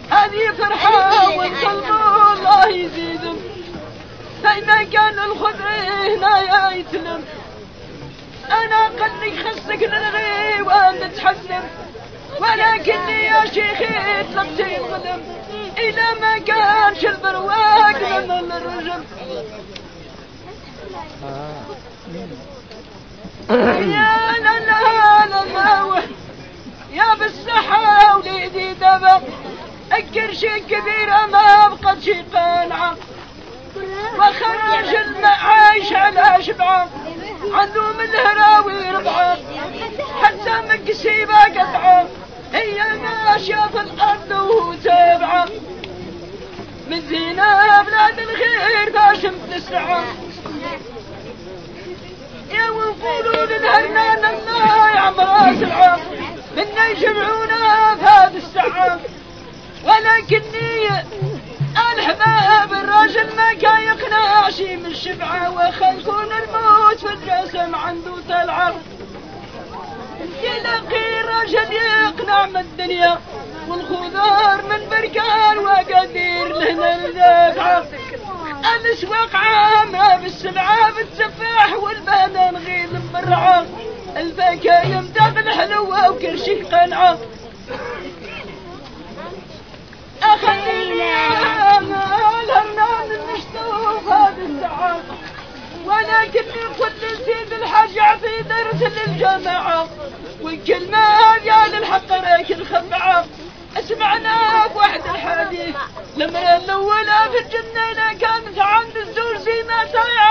هذه فرحة والقلب الله يزيدهم دايما كان الخضر هنا يتلم انا قلك خصك نلغي ونتحزم ولكني يا شيخي طلبت الظلم إذا ما كانش البرواق من الرجل يا لا لا لا يا بالصحة وليدي دبا الكرشي كبيرة ما بقت شي قانعة وخرج المعايش على شبعة عندهم الهراوي ربعة حتى مكسيبة قطعة هي ماشية في الأرض وهو تابعة من زينة بلاد الخير تاشم تسعة يا وقولوا للهرنان الله يعمر سرعة منا يجمعونا في هذه الساعة ولكني الحباب الراجل ما كان يقنع شي من الشبعة وخلقون الموت في الجسم عنده تلعب يلاقي الرجل يقنع من الدنيا والخضار من بركان وقدير لهنا الدافعة الاسواق عامة بالسبعة بالتفاح والبادن غيل مرعى البكايم تاخذ حلوة وكرشي قنعة أخليني الهرنان المشتوف هذه الساعة ولكني كل سيد الحاجة في درس للجماعة والكلمة هذه الحق راك الخبعة اسمعنا بواحد الحديث لما الأولى في الجنة إذا كانت عند الزور زي ما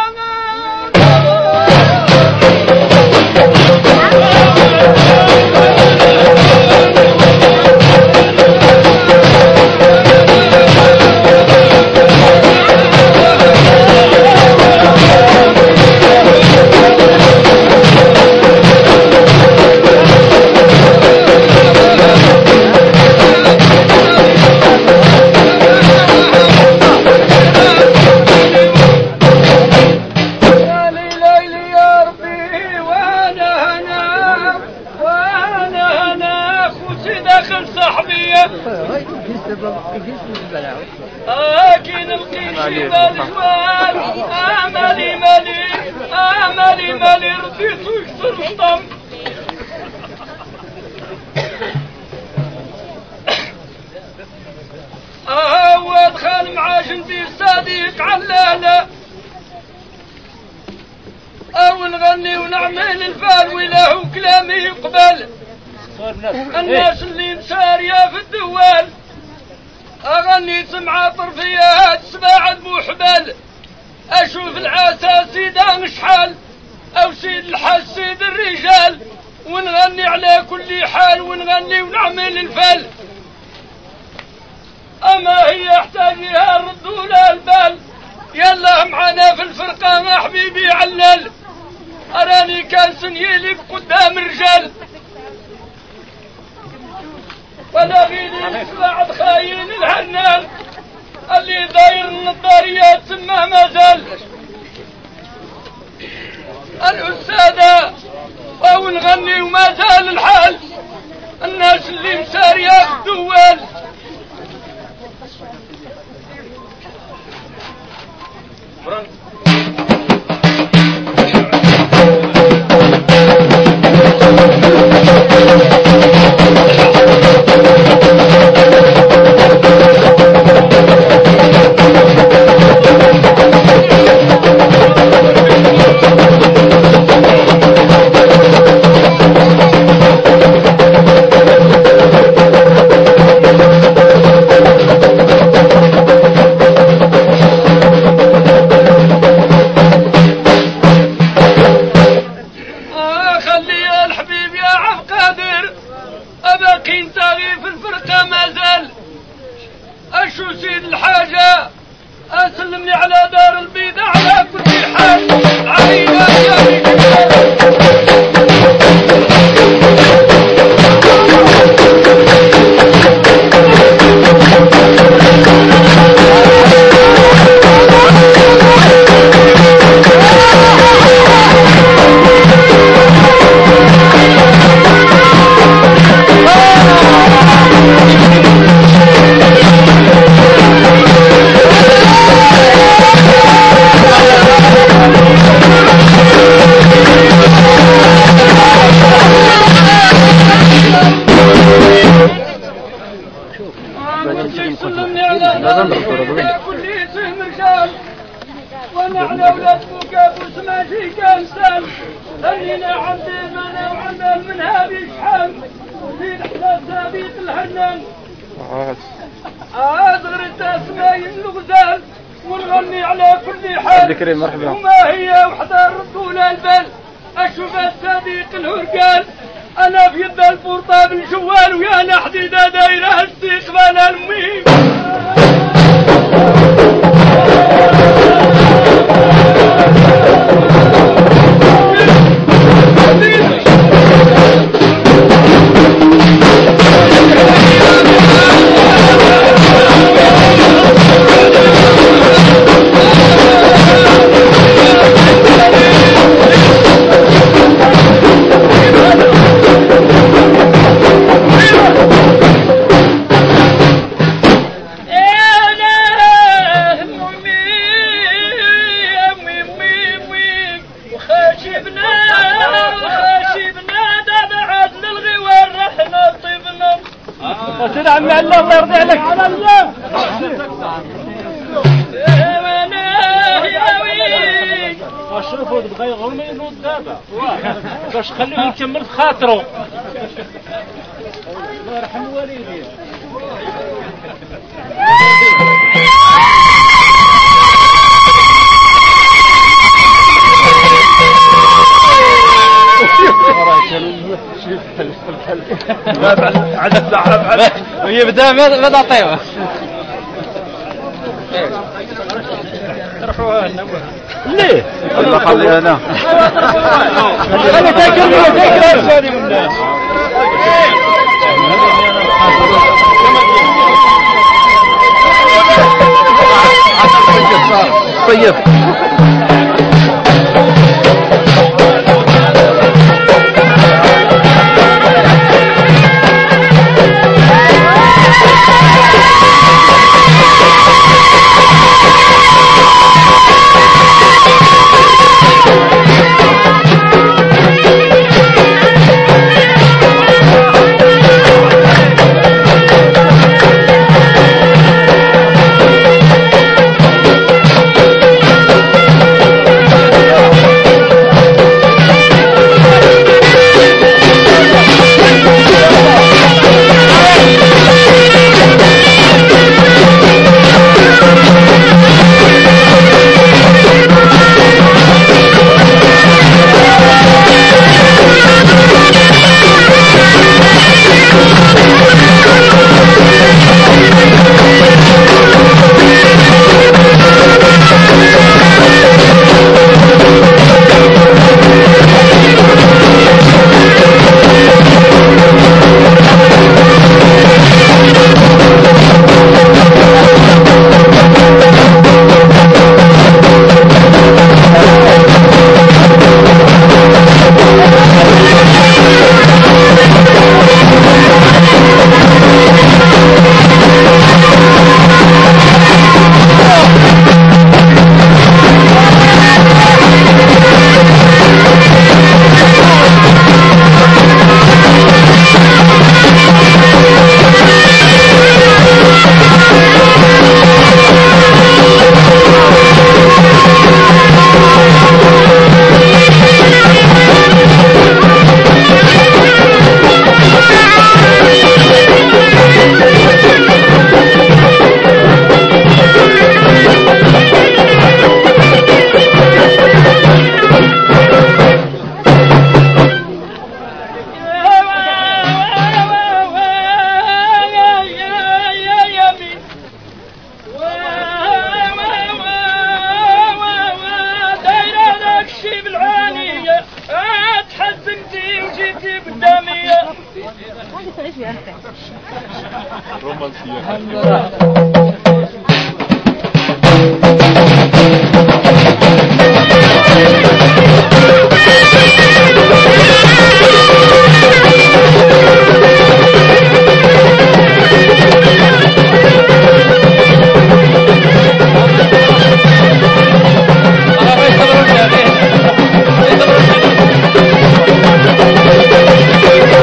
لكن القيش بالجوال املي ملي املي ملي رضيت ويكسر الطم اه وادخل مع جندي الصديق علاله او نغني ونعمل الفال وله كلامي يقبل الناس اللي مساريه في الدوال أغني سمعة طرفيات سباعة بوحبل أشوف العسى سيدان شحال أو سيد الحس سيد الرجال ونغني على كل حال ونغني ونعمل الفل أما هي احتاجها ردوا لها البال يلا معنا في الفرقة يا حبيبي علل أراني كان سنيلي قدام الرجال ولا غيري بعد خاين الهنان اللي داير النظاريات سماه ما زال الأستاذة أو نغني وما زال الحال الناس اللي مسارية في الدول كل اسم رجال وانا على اولاد ابوك ابو سماشي كامسان خلينا عندي انا وعمل من هذه شحال وفي الاحداث سابق الحنان عاد غريت اسماء الغزال ونغني على كل حال وما هي وحده الرسول البل اشوف الصديق الهرقال انا في يد الفرطه بالجوال ويا حديده دايره استقبال المهم عمي الله الله يرضي عليك على الله اشرفوا تبغى يغرمي ينوض دابا باش خليه يكمل في خاطره الله يرحم والديه عدد ساعة وهي بدا ما تعطيها روحوها لنا ليه؟ والله خليها انا خلي تاكل تاكل هذه من الناس طيب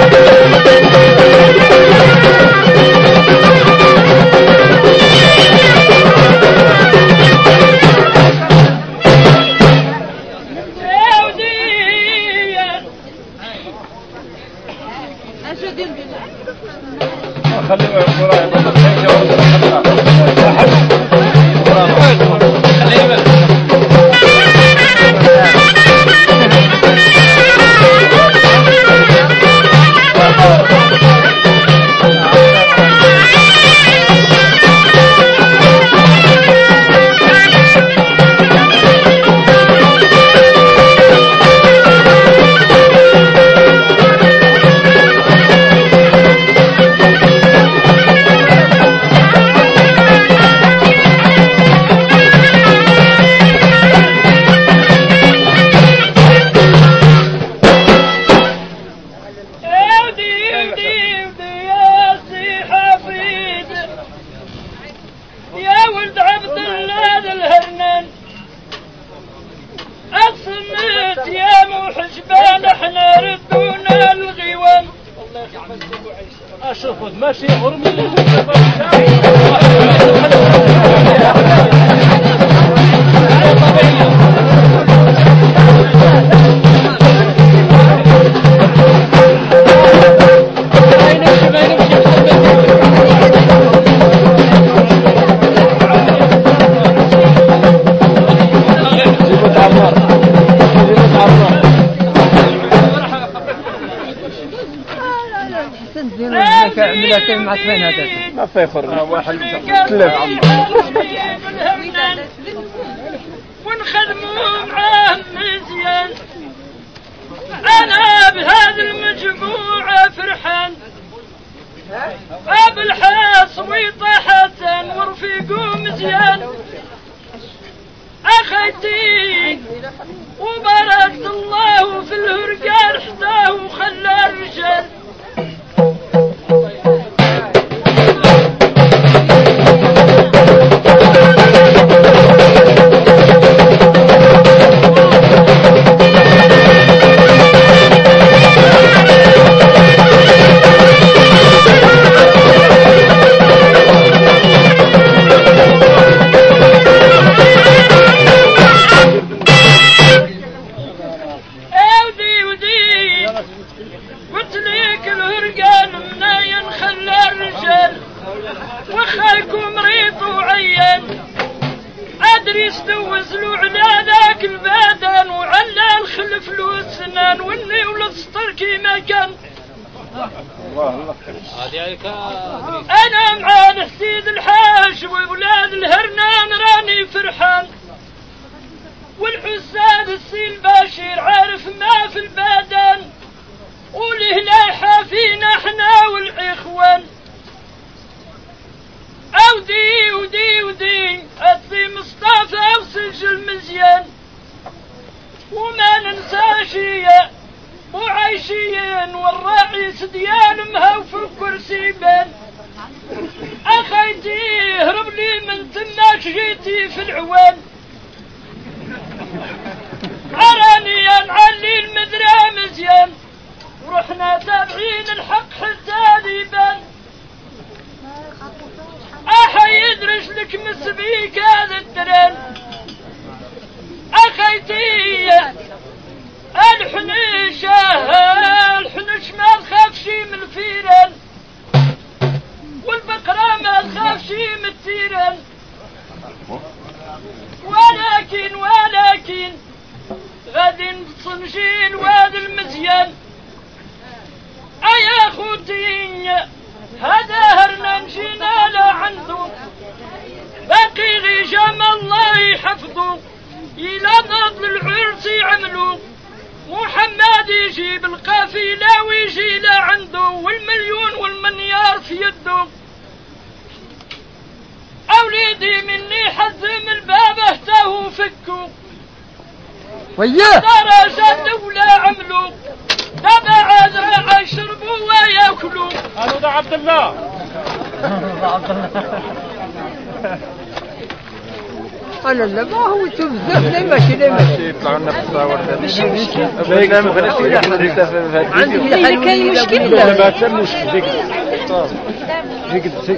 Thank you. ماشي هرمي ما في يخرج واحد تلف ونخدموا معاه مزيان. انا بهذه المجموعة فرحان ابو الحاس وطاحة ورفيقه مزيان. اخيتي وبارك الله في الهرقان حداه وخلى الرجال. انا مع الحسيد الحاج وولاد الهرنان راني فرحان. والحساد السيل باشير عارف ما في البدن وله لايحة فينا احنا والاخوان. اودي ودي ودي اطي مصطفى وسجل مزيان. وما ننساش يا وعايشين والرئيس ديال مهوف الكرسي بان. اخيتي هرب لي من تماك جيتي في العوان. اراني نعلي المدرى مزيان ورحنا تابعين الحق حتى يبان. احي يدرس لك مسبيك هذا الدران. اخيتي الحنيشة الحنش ما تخافش من الفيران والبقرة ما تخافش من التيران. ولكن ولكن غادي نصنجي الواد المزيان. ايا خوتي هذا هرنا نجينا لا عنده باقي غي جمال الله يحفظه. الى ضد العرس يعملوا محمد يجيب القافلة ويجي لعنده والمليون والمليار في يده. أوليدي مني حزم الباب اهتاه فكوا وياه درجة الدولة عملوا تبع ذرع يشربوا وياكلوا. هذا ده عبد الله أنا لا ما هو تبزح لي ماشي لي ماشي يطلعوا لنا في الصور. عندي كاين مشكل لا ما تسموش ديك ديك ديك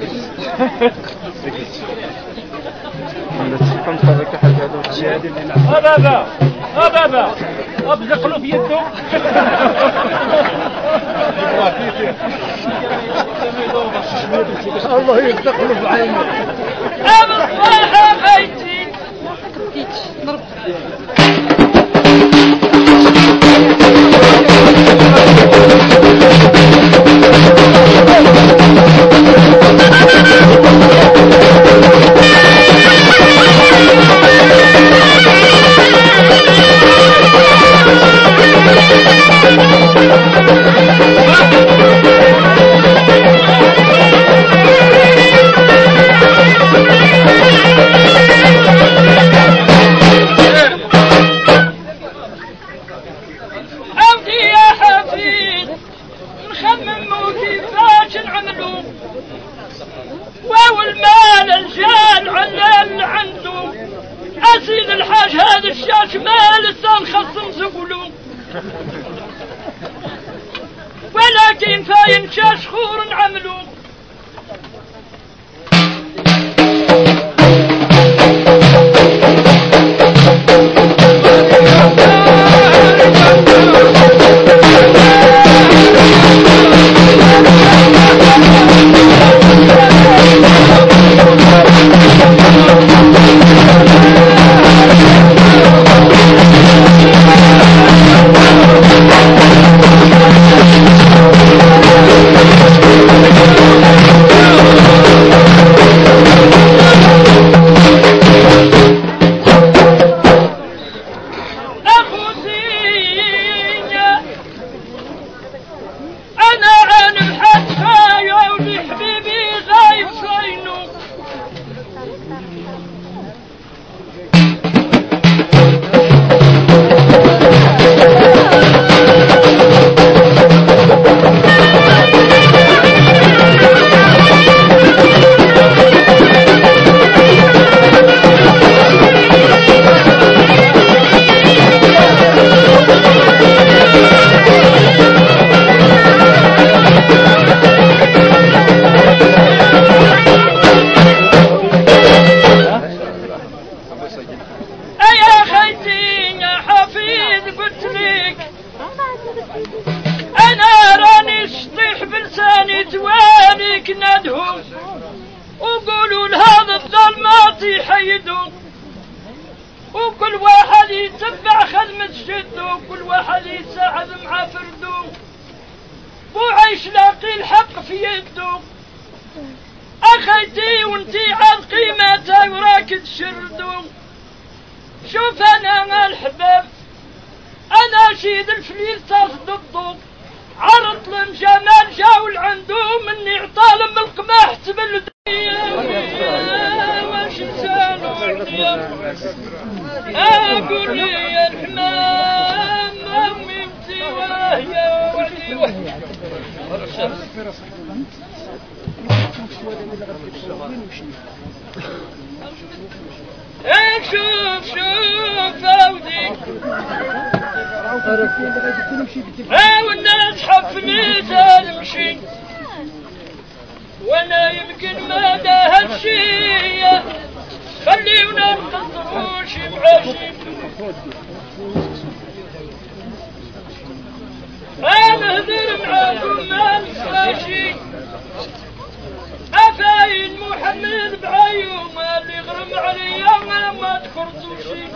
هذا هذا هذا هذا ابزق له في يده. الله يفتح له في عينه. أبصاها بيتي ولكن فاين شاشخور عملوا وقولوا لهذا الظلمات يحيدوا وكل واحد يتبع خدمة جده وكل واحد يساعد مع فرده وعيش لاقي الحق في يده أخيتي وانتي عاد قيمتها وراك تشردوا شوف أنا الحباب أنا شيد الفليل صار ضده عرض لهم جمال جاول عندهم اني عطالهم بالقماح تبلد واش نسالوا اقول لي الحمام امي انتي وهي وعلي وحدي شوف شوف اودي ها والناس حفلت المشي وانا يمكن ما ده هالشي خليونا ننتظروش بعشي انا هدر معاكم ما نساشي افاين محمد بعيوم اللي غرم عليا ما ما تخرطوشي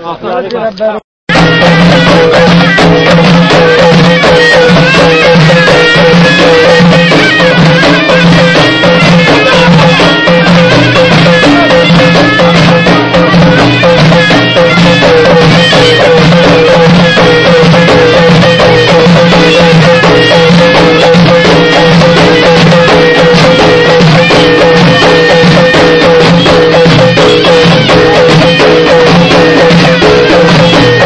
Thank you.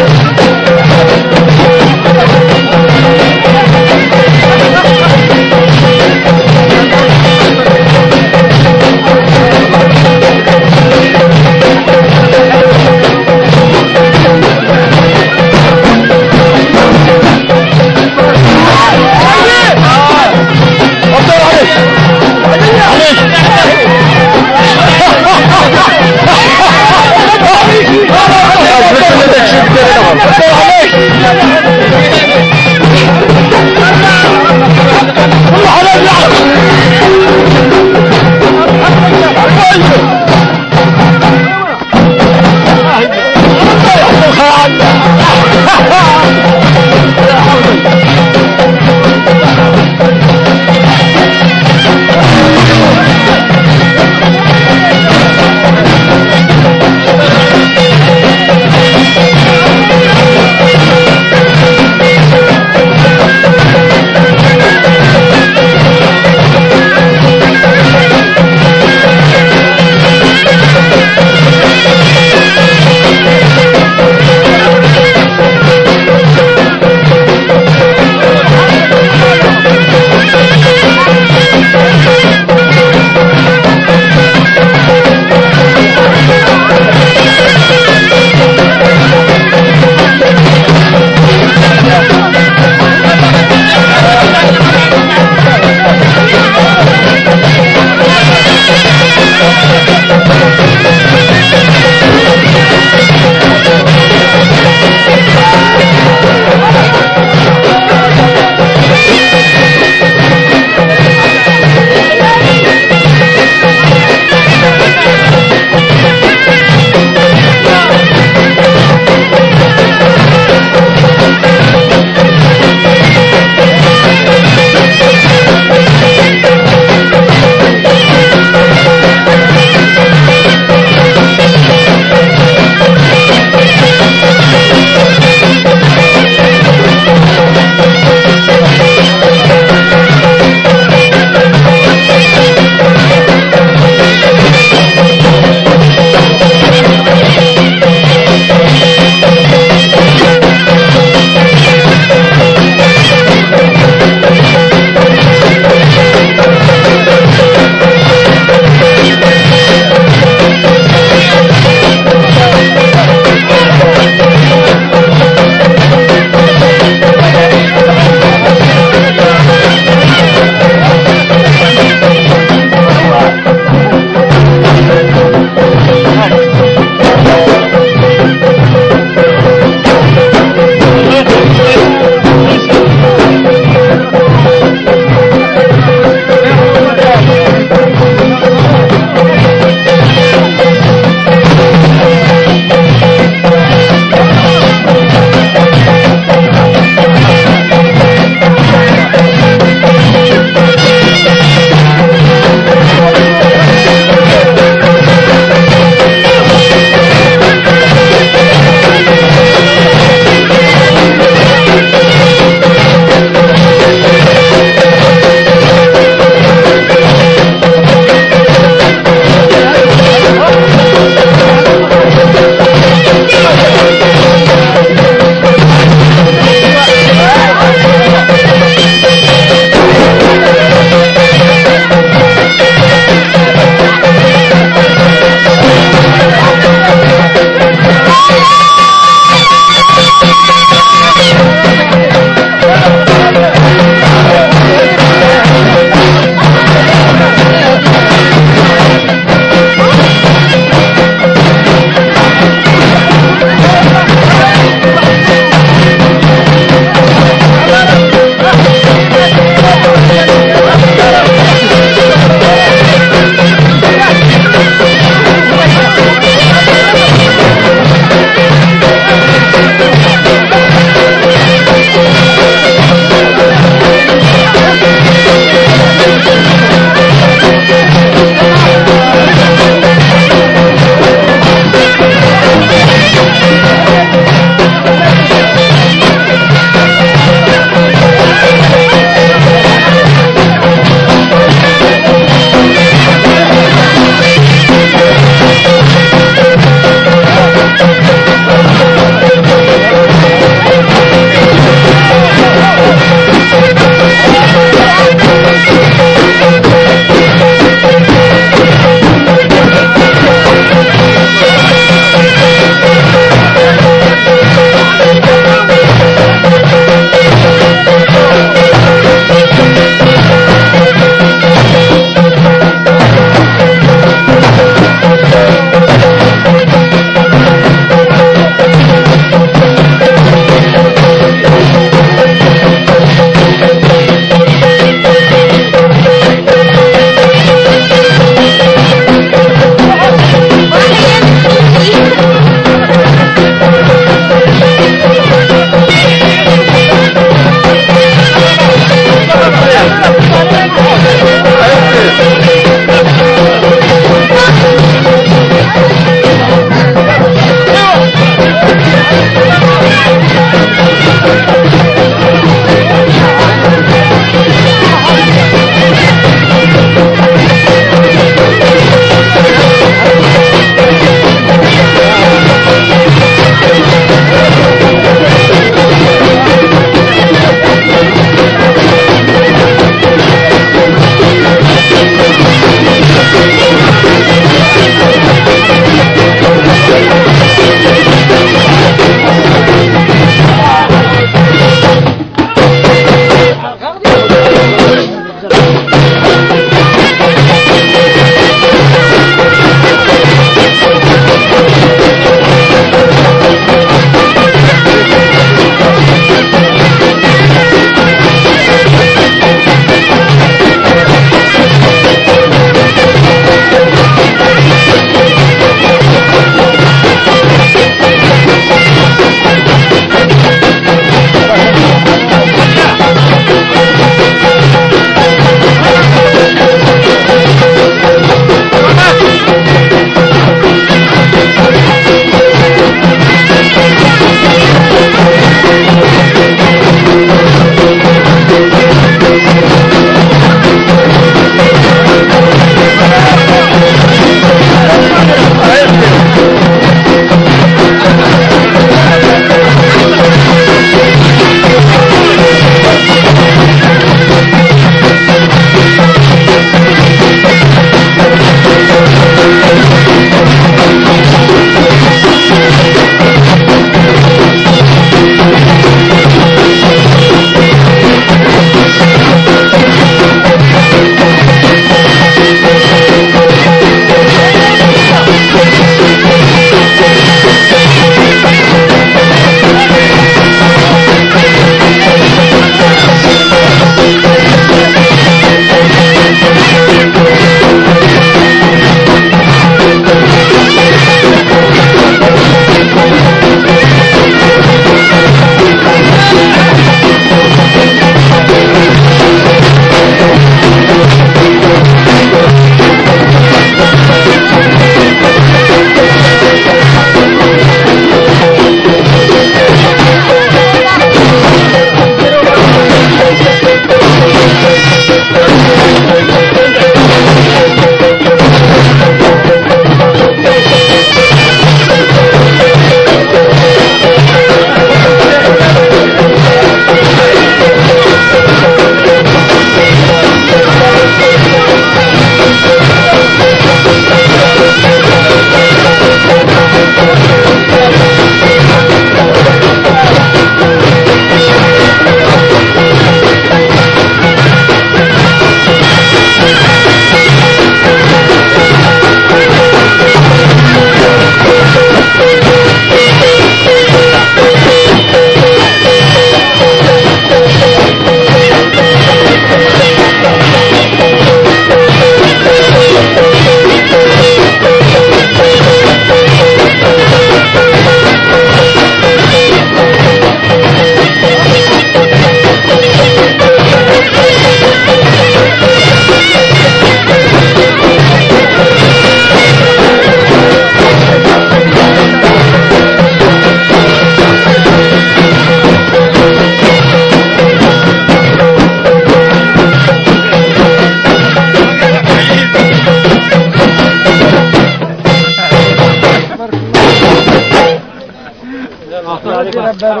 عليك.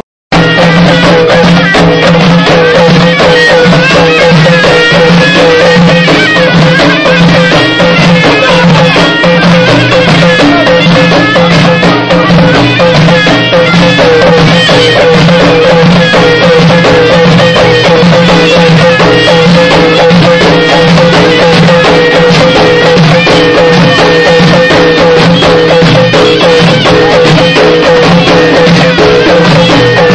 Thank you.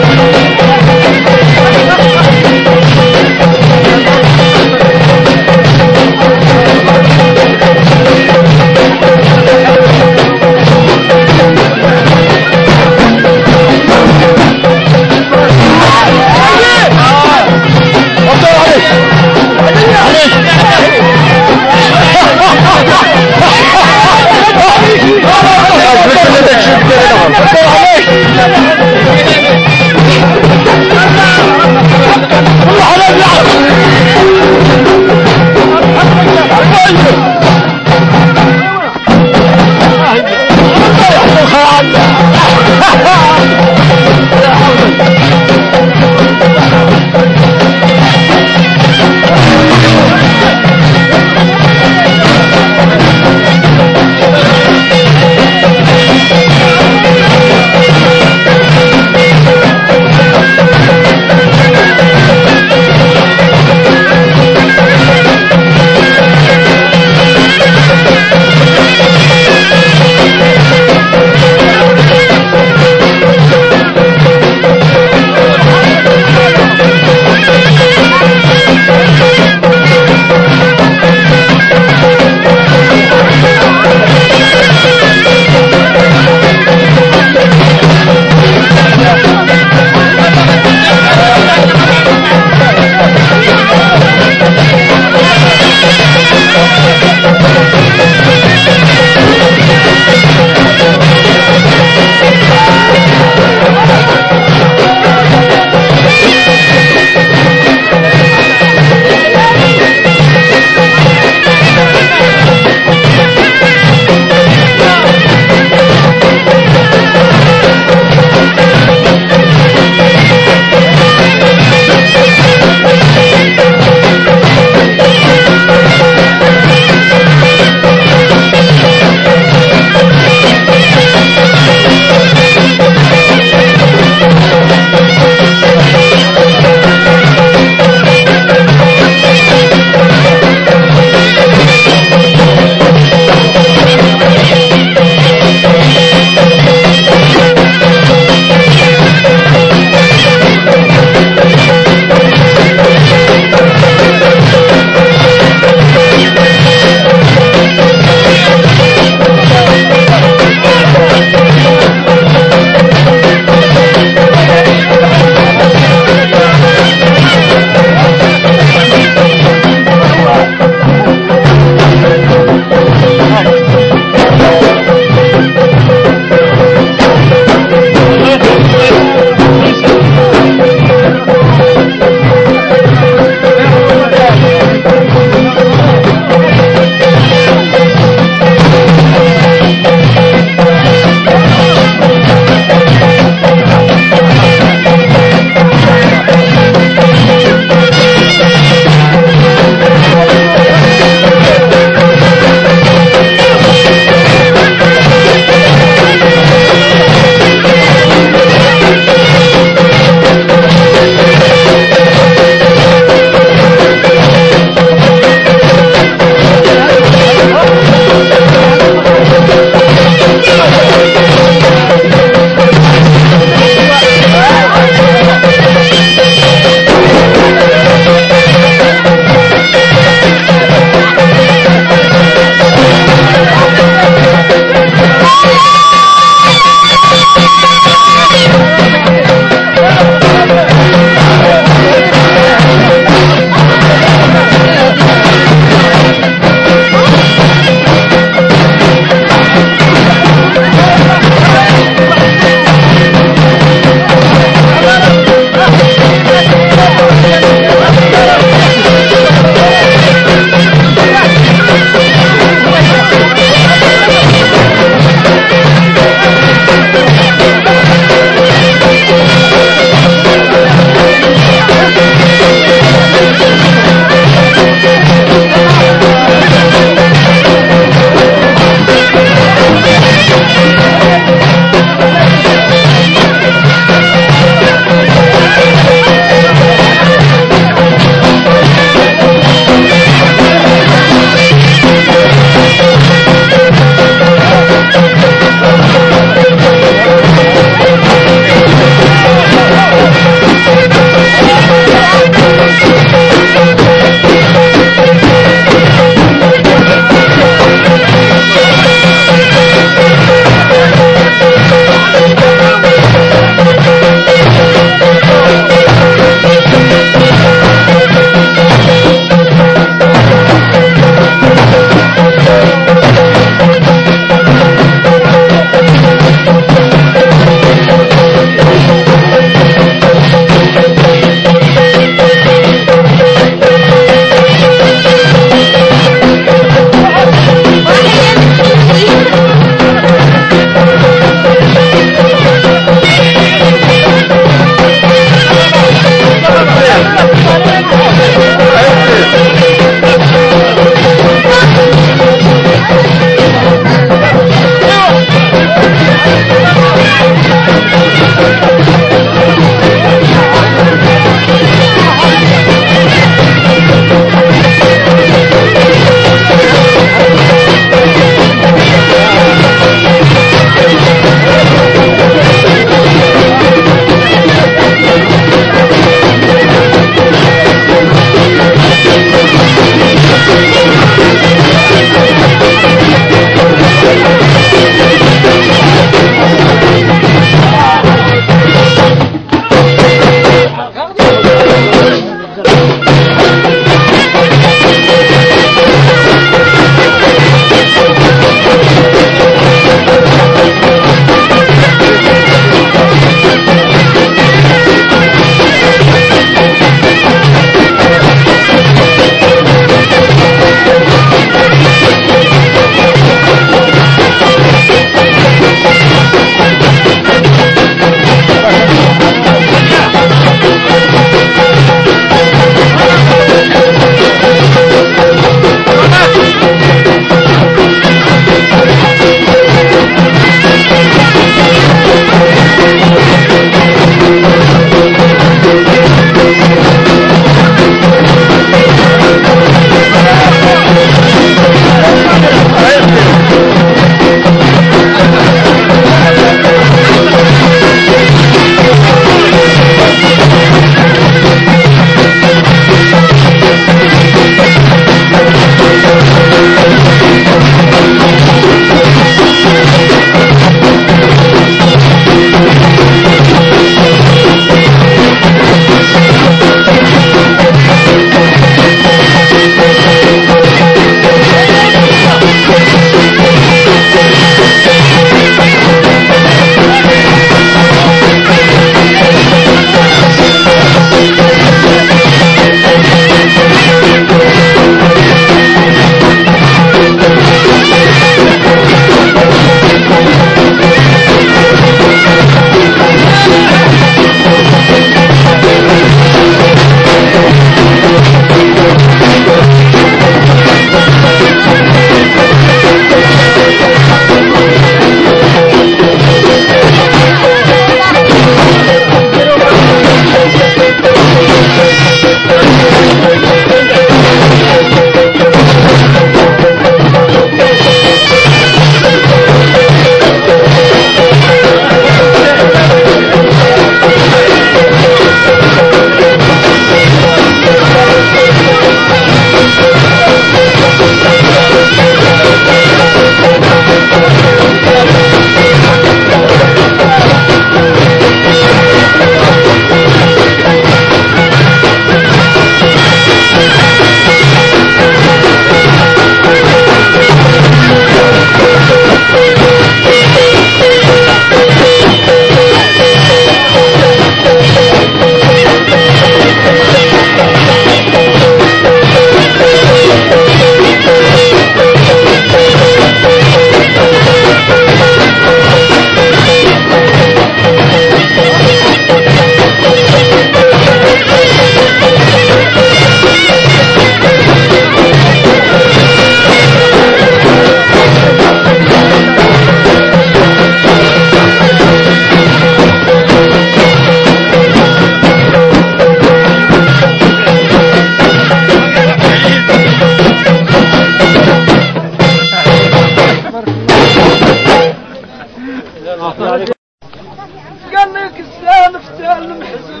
قال لك السالف سالم حزم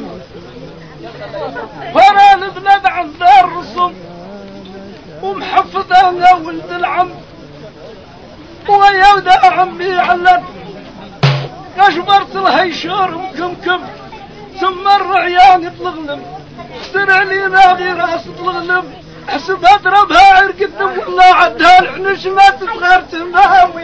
فران ذنب عن دار الرسم ومحفظة يا ولد العم ويا ودع عمي علم كشبرت الهيشور مكمكم ثم الرعيان يطلغلم اختر علينا غير راس تلغلم حسب اضربها عرق الدم والله عدها العنش ما تتغير تماوي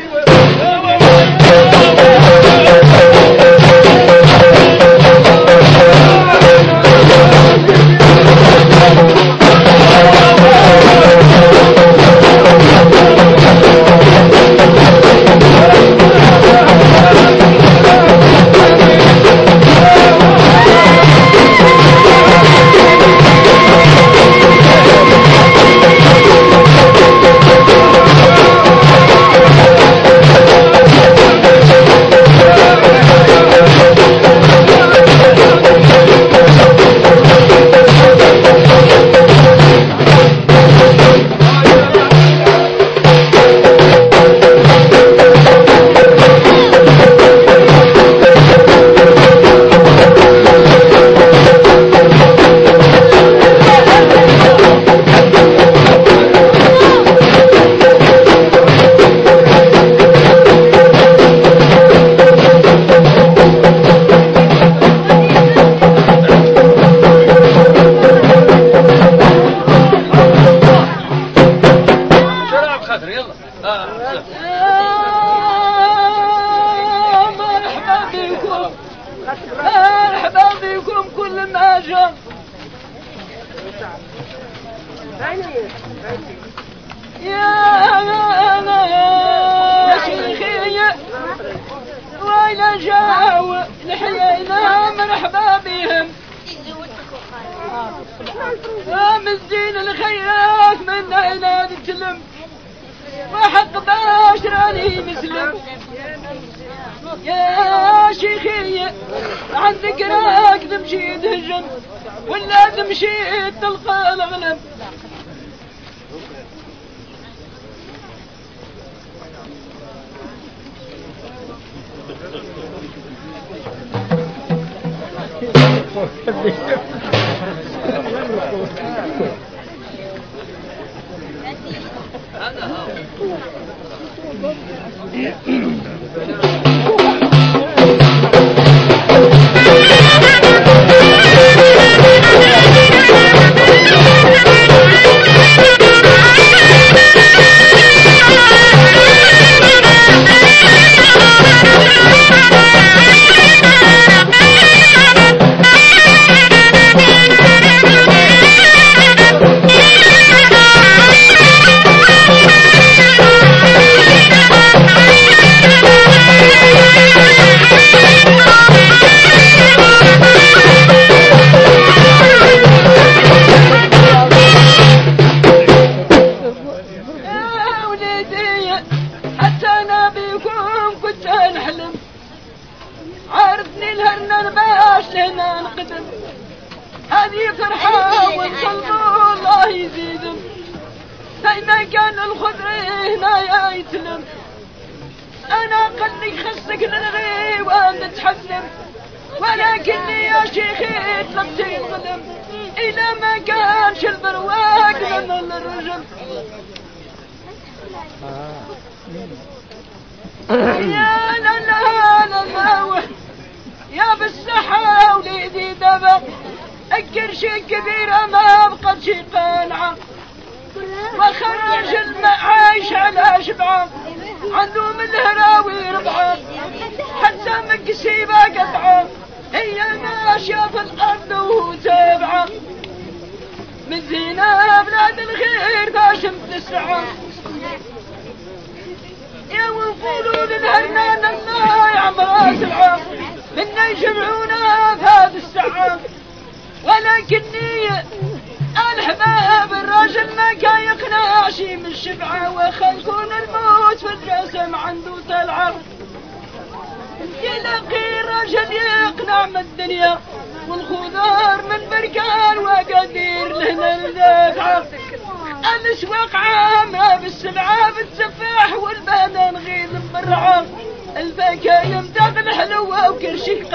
الاسواق عامة بالسبعة بالسفاح والبنان غير بالرعام الفاكهة يمتاق الحلوة وكرشك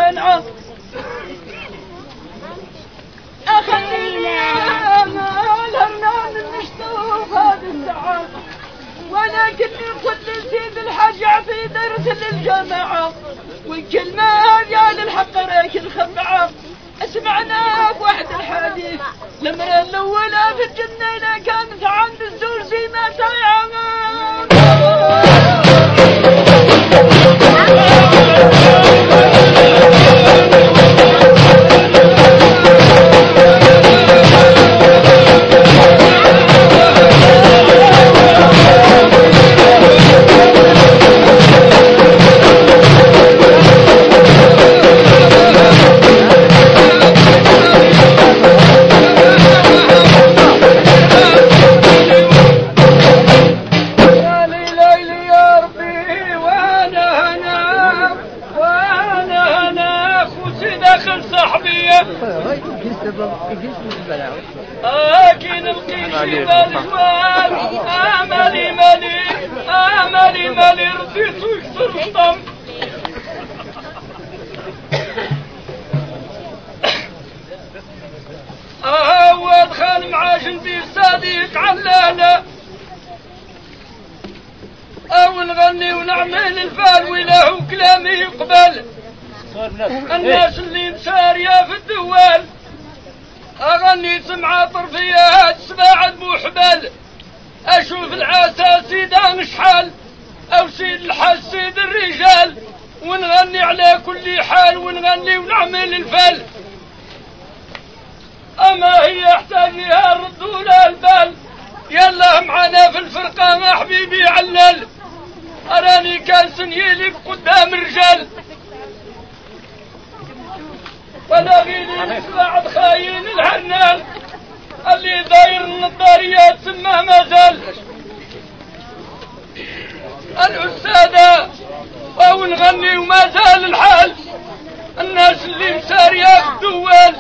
الجنعة أخليني الهرنان المشطوف هذه الساعة ولكني قلت لسيد الحاج يعطي درس للجماعة والكلمة هذه الحق راك الخبعة اسمعنا بواحد الحديث المرأة الأولى في الجنة كانت عند الزور زي ما لكن القيش بالجوال املي ملي املي ملي رديت ويكسر الطم اه دخل مع جندي صديق علانا او نغني ونعمل الفال وله كلامي يقبل الناس اللي مساريه في الدوال أغني سمعة طرفيات سباعة محبل أشوف العسى سيدان شحال أو سيد الحس سيد الرجال ونغني على كل حال ونغني ونعمل الفل أما هي احتاجها ردوا لها البال يلا معنا في الفرقة ما حبيبي علل أراني كان سنيلي قدام الرجال ولا غيري بعد خاين الهنان اللي داير النظاريات سماه ما زال الأستاذة أو نغني وما زال الحال الناس اللي مسارية في الدول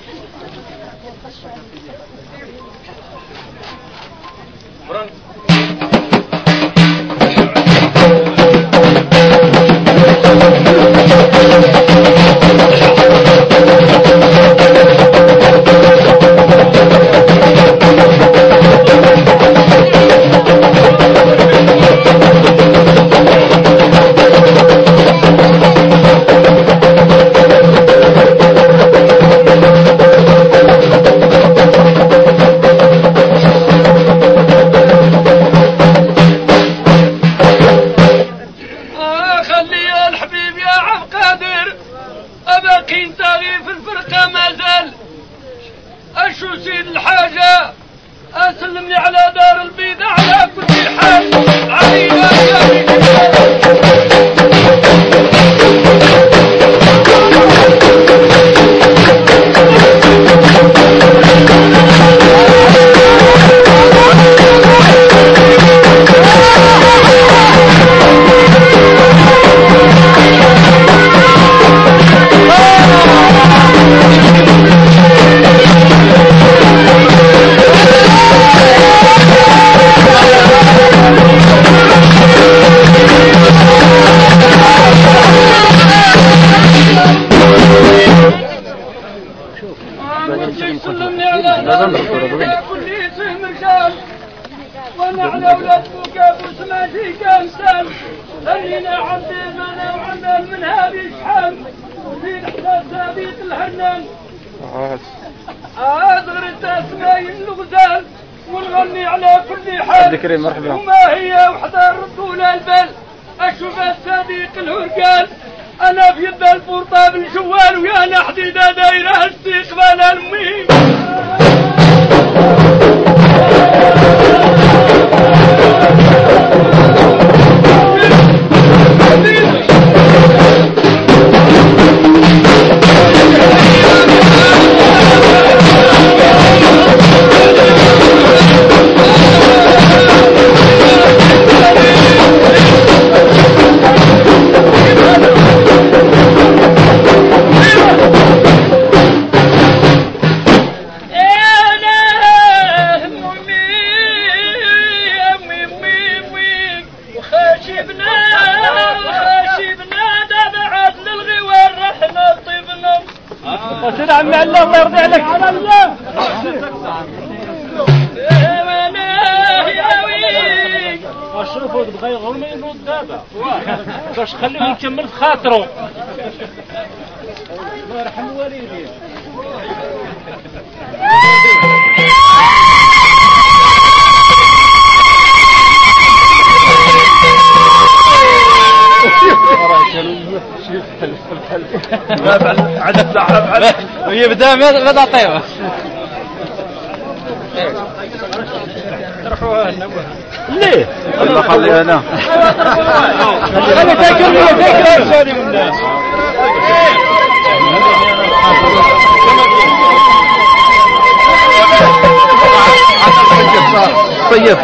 مرحبا وما هي وحدة ردوا لها البال اشوف الصديق الهرقال انا في يد البورطة بالجوال ويا حديدة دايرة استقبال المهم سيدي عمي علاه الله يرضي عليك على الله. شوفوا تبغى يغرم ينوض دابا باش خليه يكمل في خاطرو. الله يرحم والديه. عدد لعب على وهي بدا بدا طيبه تروحوها لنا ليه؟ الله خلي انا خلي تاكل تاكل ثاني من الناس. طيب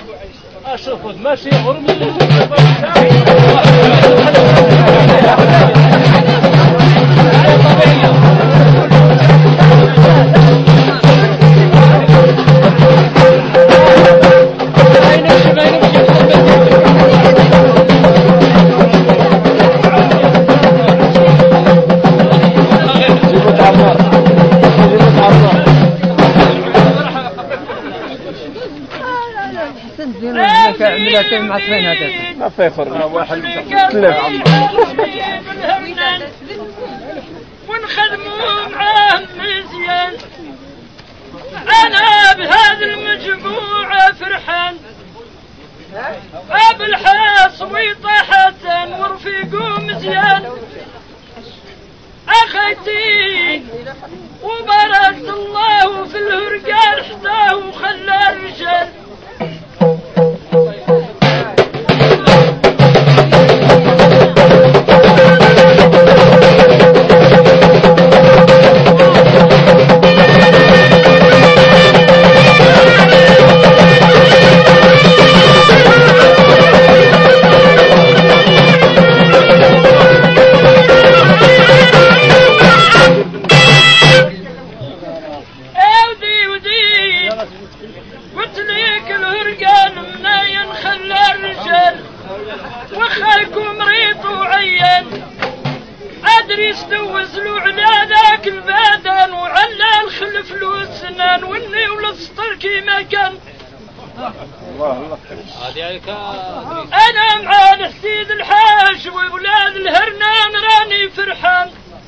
اشوف ماشي غرمي ملاتين مع اثنين هذا ما في خر واحد ونخدموا معاه مزيان. انا بهذا المجموعة فرحان ابو الحاس وطاحة ورفيقه مزيان. اخيتي وبارك الله في الهرقان حداه وخلى الرجال. وخايكم ريط وعيان ادري استوزلوا على ذاك البدن وعلى الخلف له السنان والني والسطر كيما كان. انا مع الحسيد الحاج واولاد الهرنان راني فرحان.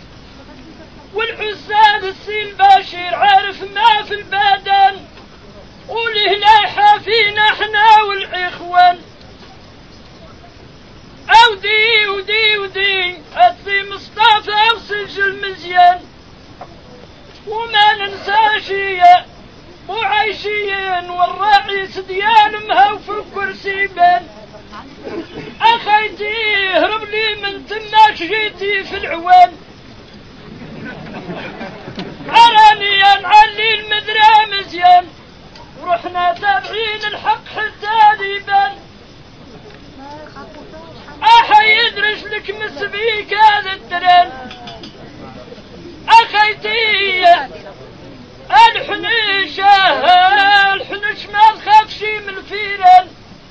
والحساد السين باشير عارف ما في البدن وله لايحه فينا احنا والاخوان. اودي ودي ودي السي مصطفى وسجل مزيان وما ننسى شيء مو عايشين والرئيس ديال مهوف الكرسي بان. اخيتي هرب لي من تماش جيتي في العوان. اراني نعلي المدرى مزيان ورحنا تابعين الحق حتى ديبان. اخي يدرس لك مسبيك هذا التران. اخيتي الحنيشة الحنش ما تخافش من الفيران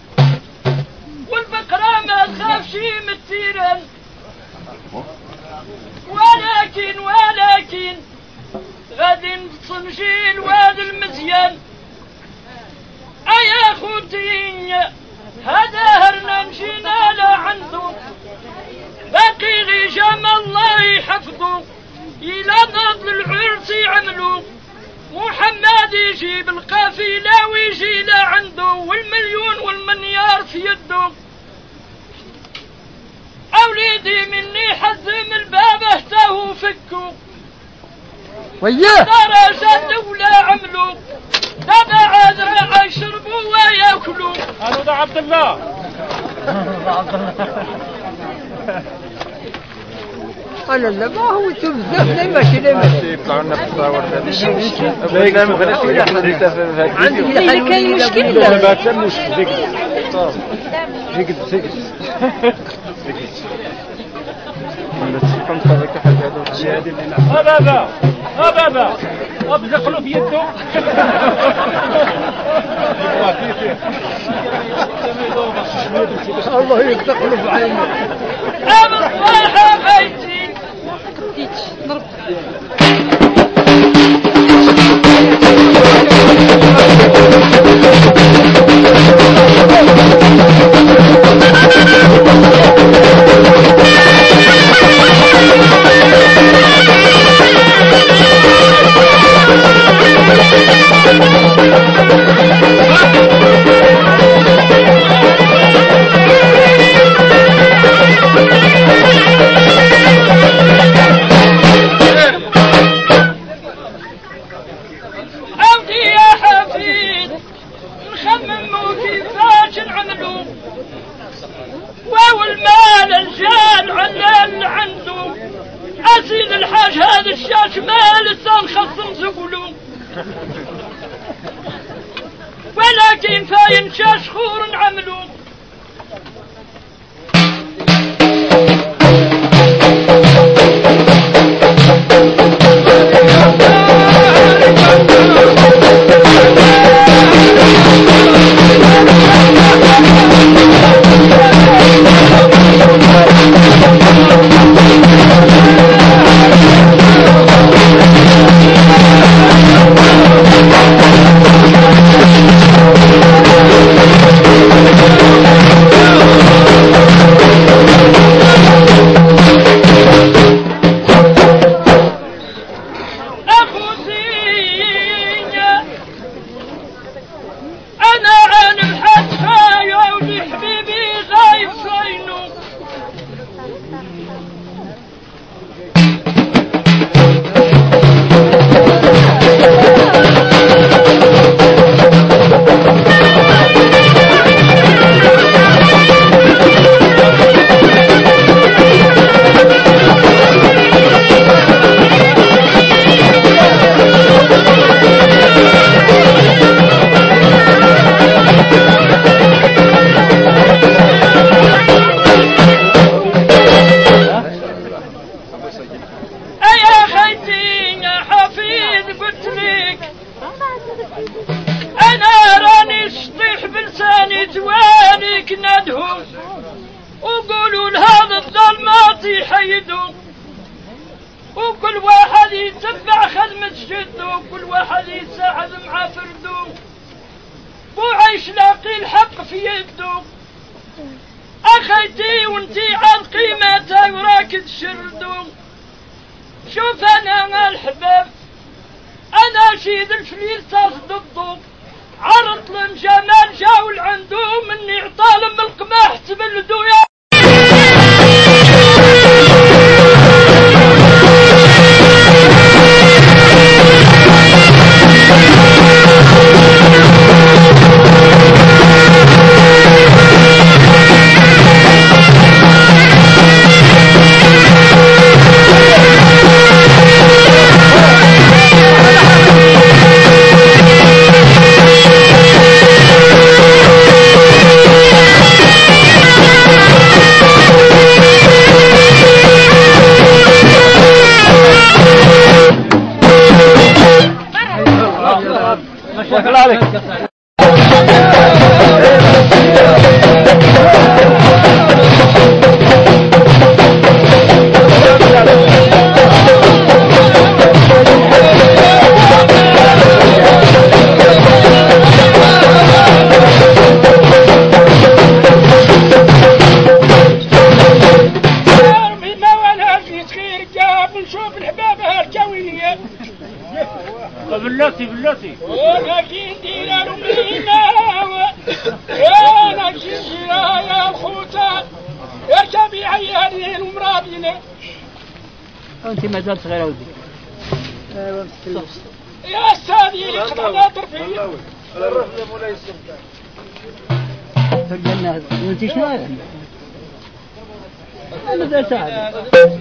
والبقرة ما تخافش من التيران. ولكن ولكن غادي نصنجي الواد المزيان. ايا خوتي هذا هرنا مشينا لا عنده باقي غي جام الله يحفظه الى نضل العرس يعملوا. محمد يجيب القافله ويجي لا عنده والمليون والمنيار في يده. اوليدي مني حزم الباب اهتاه فكوا وياه درجة الدولة عملوا دابا عاد راح يشربوا وياكلوا. الو ده عبد الله لا لا ما هو بزاف لا ماشي لا ماشي يطلعوا لنا بالصور هذا عندي حل كاين مشكل لا ما كان مشكل ديك ديك ديك ها بابا ها بابا ابزقلوا في يده. الله يقتقلوا في عينه. ابو الصالحة بيتي ستين فاين شاشخور عملو وقولوا لهذا الظلمات يحيدوا وكل واحد يتبع خدمة جده وكل واحد يساعد مع فرده وعيش لاقي الحق في يده أخيتي وانتي عن قيمتها وراك تشردو شوف أنا الحباب أنا شيد الفليل تصدقو عرض لهم جمال جاول عنده مني عطالم القماح تبلدو يا شكرا عليك بلوتي بلوتي وانا في ديار مينا وانا في يا الخوتا اركبي عيالي المرابينا انت ما زلت صغيره ودي يا استاذي لقد ناطر فيه الرفض يا مولاي السلطان في الجنه وانت شلون انا بدي اساعد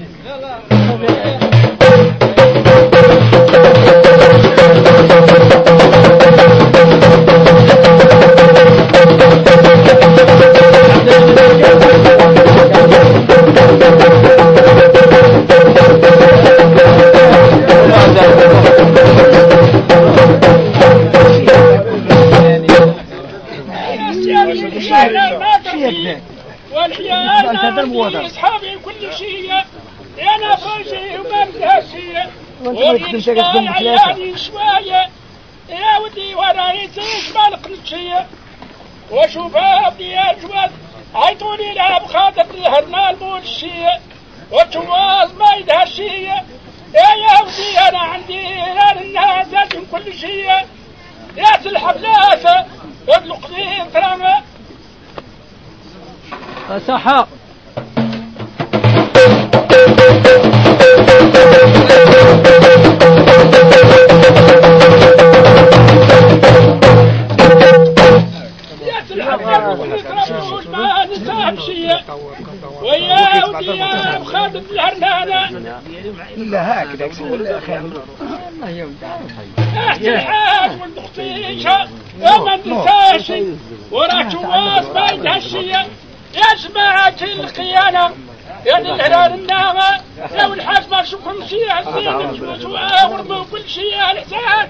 والحياة أصحابي كل شيء أنا فوجي وما بدهشية ويشتغل عيالي شوية يا ودي وراي تيش ما نقلتشية وشوف أبدي أجود عيطولي لها بخاطر الهرمال بولشية والجواز ما يدهشية يا يا ودي أنا عندي نار الناس من كل شيء يا الحفلات يطلق لي كرامة صحاق ويا ودي يا مخاطب الهرنانة لا هكذا ولا خير احتي الحاج والبختيشة انا نساشي وراك واس بايد هالشيء يا جماعة القيانة يعني الهلال الناغة لو الحاج ما شوفهم شيء عزيز نجمسوا ورموا كل شيء على الحساب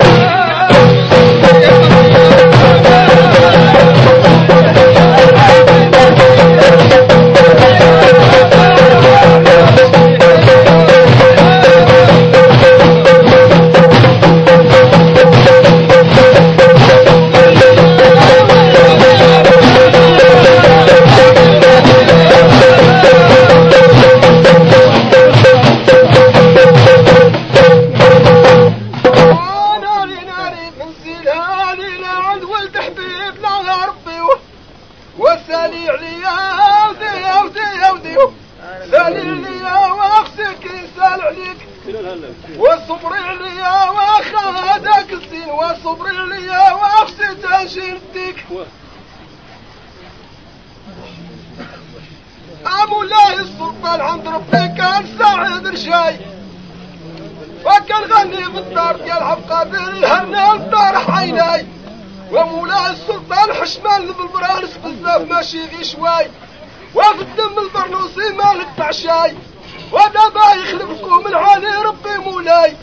والصبر عليا واخذك السين والصبر عليا واخسد انشرتك مولاي السلطان عند ربي كان سعيد رشاي وكان غني بالدار ديال عبد القادر الهنا لطرح عيناي ومولاي السلطان حشمان بالبرانس بزاف ماشي غي شواي وفي الدم البرنوسي مالك بعشاي ودابا يخلفكم العالي ربي مولاي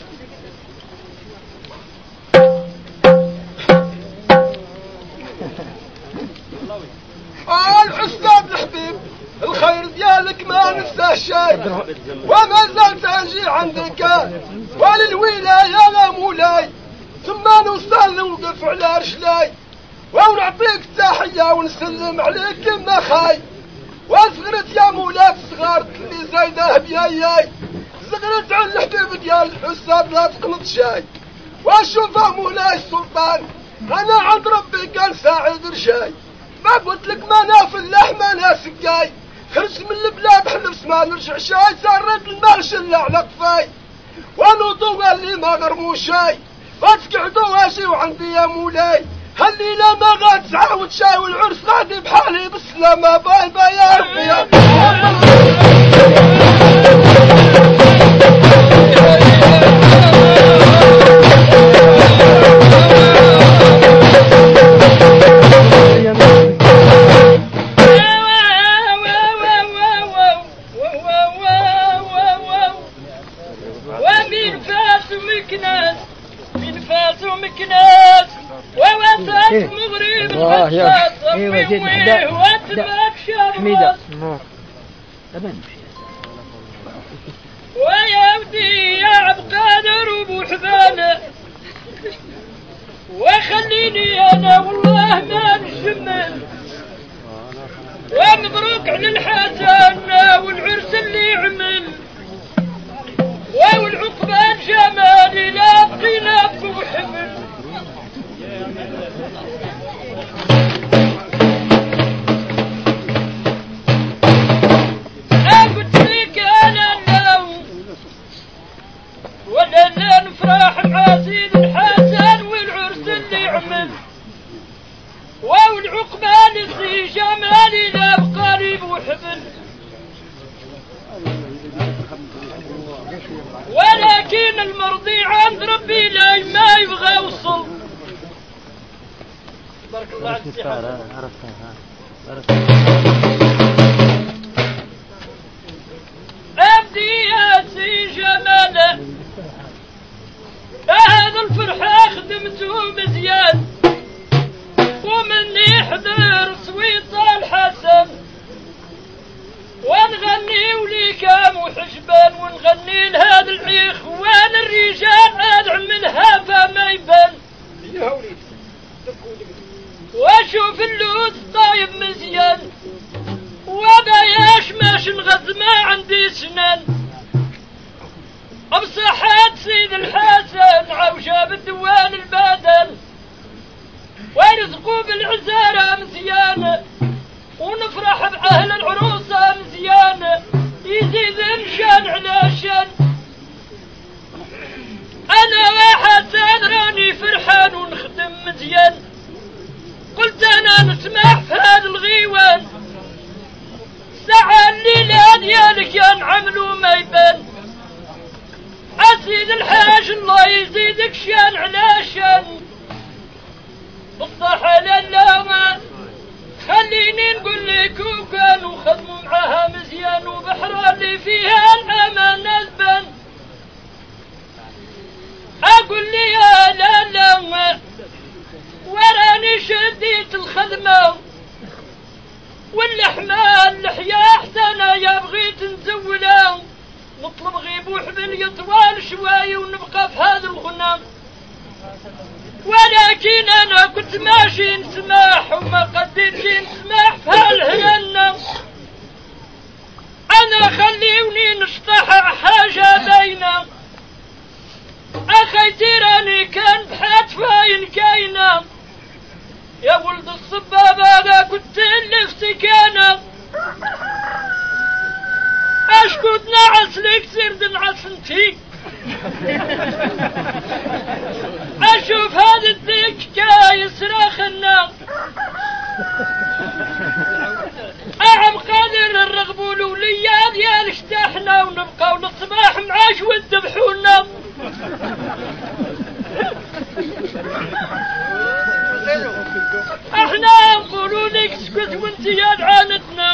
الأستاذ الحبيب الخير ديالك ما ننساه شاي وما زال تاجي عندك وللولاية يا مولاي ثم نوصل نوقف على رجلاي ونعطيك التحية ونسلم عليك كما خاي وصغرت يا مولاي الصغار اللي زايده بياي صغرت على الحبيب ديال الأستاذ لا تقنط شاي وشوفها مولاي السلطان انا عند ربي كان ساعد رشاي ما قلت لك ما ناف اللحم انا سقاي خرجت من البلاد حلف ما نرجع شاي سرت المال شل على قفاي ونوضو اللي ما غرمو شاي وتقعدوا واشي وعندي يا مولاي هالليلة ما غاد تعاود شاي والعرس غادي بحالي بالسلامة باي باي يا ربي يا ومن فاس مكناس من فاس مكناس ووسط مغرب الحساس صفي واتباك شرماس ويا ودي يا عبقادر وابو حبانه وخليني انا والله ما نشمل ومبروك على الحسن والعرس اللي عمل والعقبان جمالي لا بقينا بوحمل قلت لك انا النوم ولا نفرح مع سيد الحسن والعرس اللي عمل والعقبان يصي جمالي لا بقى بوحمل ولكن المرضي عند ربي لا ما يبغى يوصل بارك الله عليك ابدي يا سي جماله هذا الفرحة خدمته مزيان ومني حضر سويطة الحسن ونغني وليكام وحجبان ونغني لهذا العيخ وانا الرجال ادعم منها فما يبان واشوف اللوز طايب مزيان وباياش ماش نغز ما عندي سنان بصحات سيد الحسن عوشة بالدوان البدل ويرزقوا بالعزارة مزيانة ونفرح بأهل العروسة مزيانة يزيد الشان على شان أنا وحسن راني فرحان ونخدم مزيان قلت أنا نسمح في هذا الغيوان ساعة الليلة ديالك ينعمل وما يبان أسيد الحاج الله يزيدك شان على شان الصحة لله خليني نقول لك وكانوا خدموا معها مزيان وبحر اللي فيها الأمان نزبا أقول لي يا لا لا وراني شديت الخدمة واللحمان لحيا احسنا يا بغيت نزولا نطلب غيب وحبل يطوال شوي ونبقى في هذا الغنى ولكن انا كنت ماشي نسماح وما قدرتش نسماح في هالهنا انا خليوني نشطح حاجة باينة اخي تيراني كان بحات فاين كاينة يا ولد الصباب انا كنت اللي في سكانة اشكوت نعس لك سرد نعس انتي اشوف هذا الدكة يصرخنا اعم قادر الرغبوا الولية ديال اشتاحنا ونبقاو للصباح معاش وذبحونا احنا نقولوا لك اسكت وانت يا لعانتنا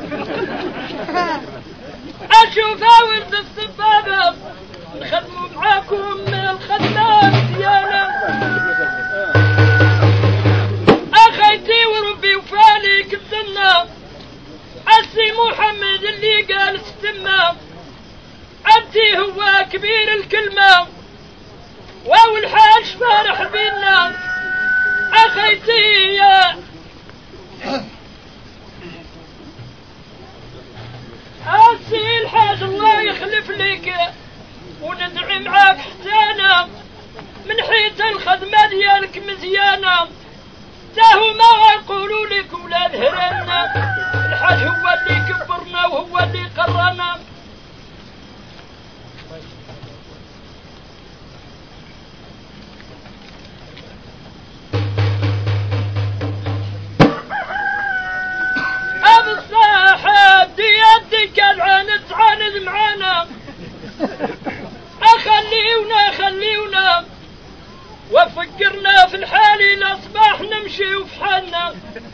اشوف ولد الصبابة نخدموا معاكم من الخدمات ديانا اخيتي وربي وفالك السنة السي محمد اللي قال استمى انتي هو كبير الكلمة واول حاج فرح بينا اخيتي يا السي الحاج الله يخلف لك وندعي معاك حتى انا من حيث الخدمة ديالك مزيانة تاهو ما يقولوا لك ولا الهرانا الحاج هو اللي كبرنا وهو اللي قرنا ابو الصاحب دي يدك العاند تعاند معانا اخليونا خليونا وفكرنا في الحال الاصباح نمشي وفي حالنا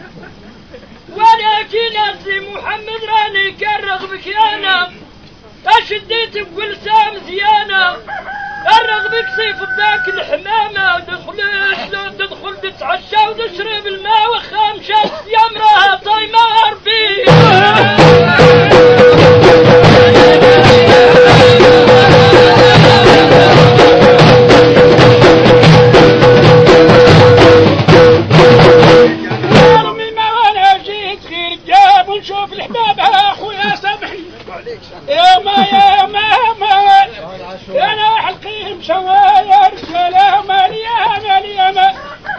ولكن انسي محمد راني كرغ بك انا اشديت بقلسة مزيانة كرغ بك سيف ذاك الحمامة دخلش لو تدخل تتعشى وتشرب الماء وخامشة يمرها طيمار بيه نشوف الحباب اخويا سامحني يا ما يا ما ما انا حلقيهم شواير سلام الياما الياما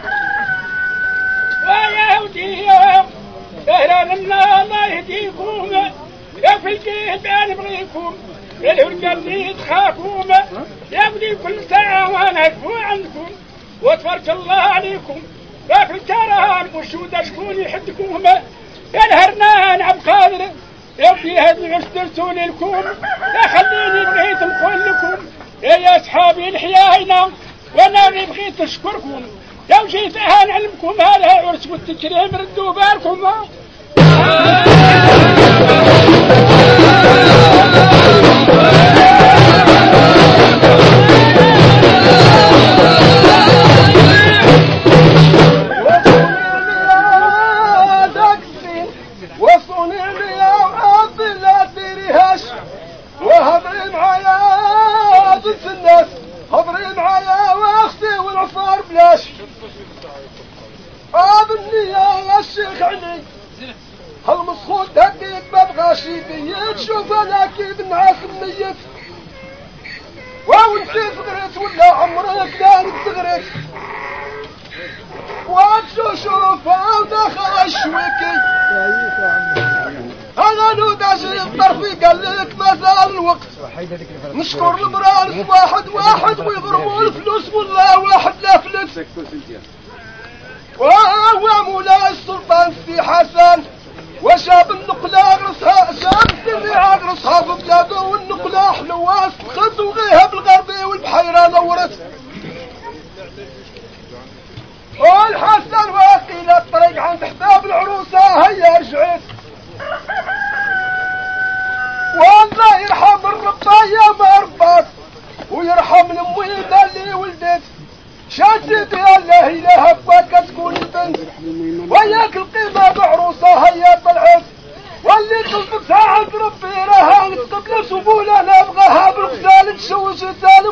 ويا وديهم اهلا لنا الله يهديكم يا في القلب انا نبغيكم الهرقه اللي تخافوم يا ولي كل ساعه وانا اكفو عنكم وتبارك الله عليكم يا في الكرام وشوده شكون يحدكم يا الهرنان عبد قادر يا في هذه اشترتوا لكم يا خليني بغيت نقول لكم يا يا اصحابي الحياينا وانا بغيت اشكركم لو جيت نعلمكم هذا عرس والتكريم ردوا بالكم وهضري معايا ضد الناس هضري معايا واختي والعصار بلاش اظني يا الشيخ علي هالمسخوط هكيك ما بغاش يبيت شوف انا كيف نعاس ميت وانت صغرت ولا عمرك دارك صغرت واتشو شوفها ودخل الشويكي انا لو داشي الطرفي قال لك ما زال الوقت نشكر المرار واحد واحد ويضربوا الفلوس ولا واحد لا فلس وهو مولاي السلطان سي حسن وشاب النقلة اغرسها شاب اللي اغرسها في بلاده والنقلة حلوة سخت وغيها بالغربي والبحيرة نورت والحسن وياك القيمة بعروسها هي طلعت واللي قلبك ساعة ربي لها قبل سبولة نبغاها بالغزال تسوي ستال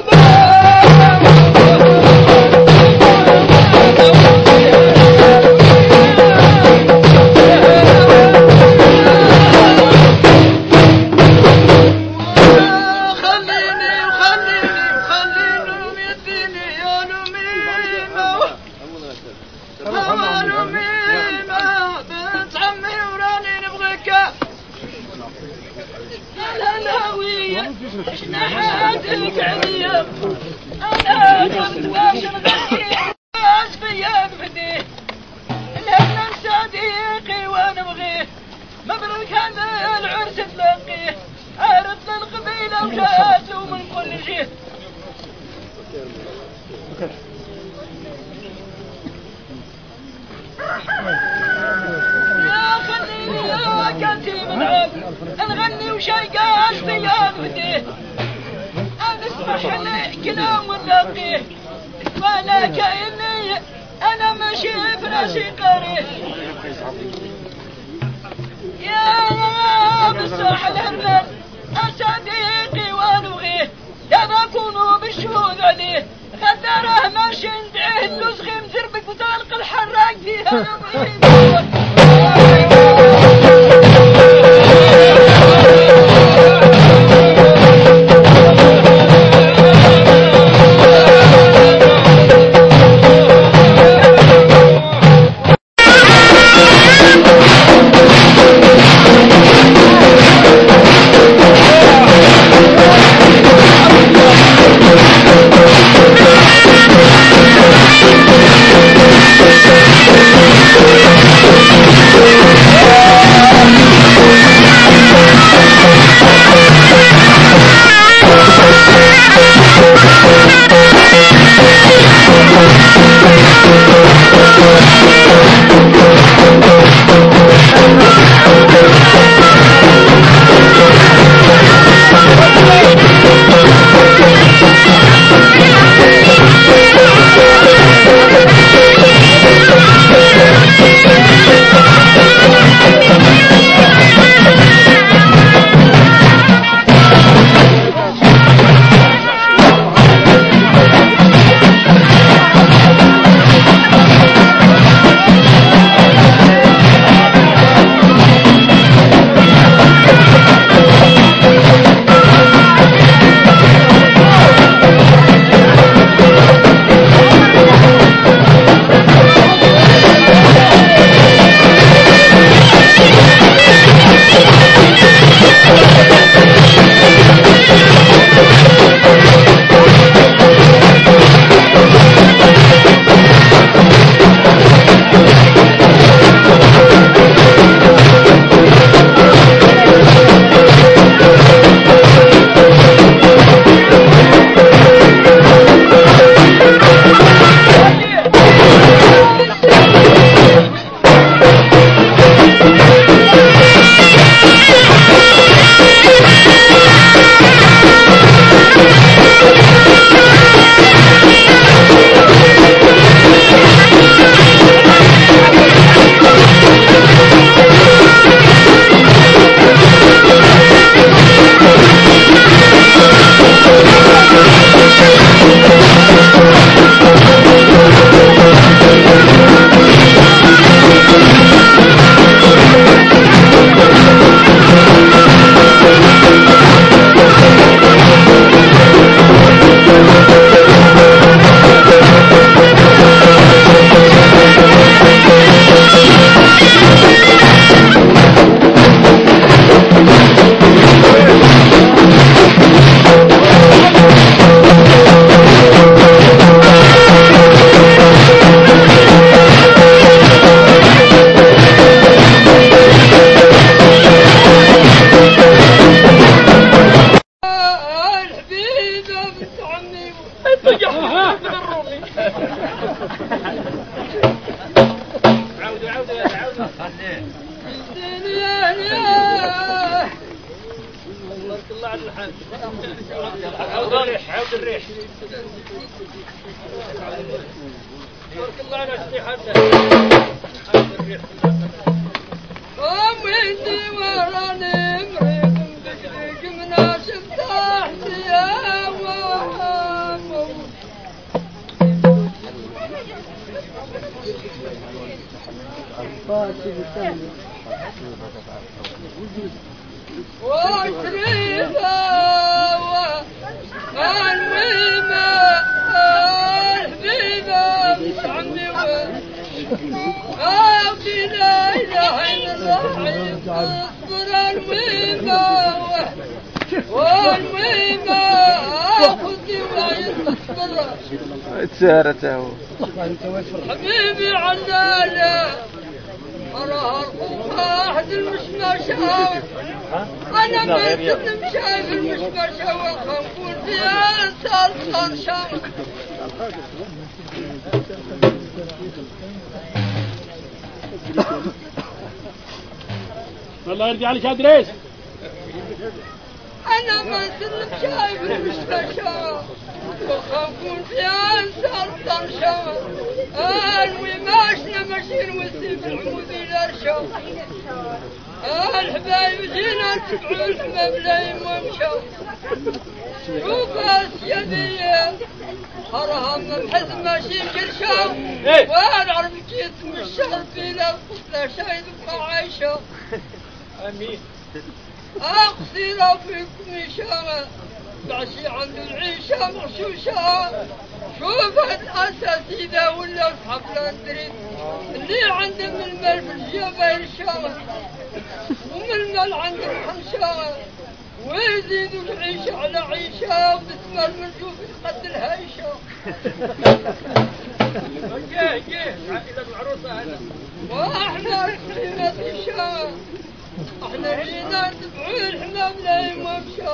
احنا حياتك عليا انا كنت واش نغني ناس فيا بفديه الهنا صديقي ونبغيه مبروك هذا العرس تلاقيه عرفنا القبيله وجات له من كل جهه يا خليني يا كاتب العب نغني وشي قاس بيا بفديه اسمح لي كلام ونلاقيه وانا كأني انا ماشي براسي قريه يا بصح الهرمان صديقي ونبغيه دابا كونوا بالشهود عليه غداره ماشي ندعيه اللزغي مزربك وطالق الحراق فيها الله على الحال. عاود الريح عاود الريح. تبارك الله على استحالته. عاود الريح. وميتي وراني مريض بدقيق مناسب تحتي يا واشريفة والميمة الحبيبة مش عمي وغاوتي لا إله إلا الله اصبر الميمة والميمة أخذي ويصبر تسارته حبيبي عزالة أراها واحد المشمشة أنا ما كنت شايف المشمشة وخنقول فيها إنسان صرشة والله يرجع لك أدريس. أنا ما كنت شايف المشمشة وخنقول فيها إنسان صرشة أنوي ماشنا ماشيين والسيف العمودي الأرشة الحبايب جينا نتبعوا الحمام بلايم ومشوا شوف أسيادية أراهم بحث ماشي كل شهر وأنا أعرف جيت من الشهر فينا القصة شايد بقى عايشة آمين. أقصينا فيكم إشارة بعشي عند العيشة مغشوشة شوف الأساس إذا ولا أصحاب لاندري اللي عنده من المال في الجبل الشارع ومن المال عنده الحنشارة ويزيدوا العيشة على عيشة وباسم المنجوف يقد الهيشة جيه جيه عائلة العروسة هذا. واحنا رحلنا الشارع احنا جينا نتبعوا الحمام لا يمشى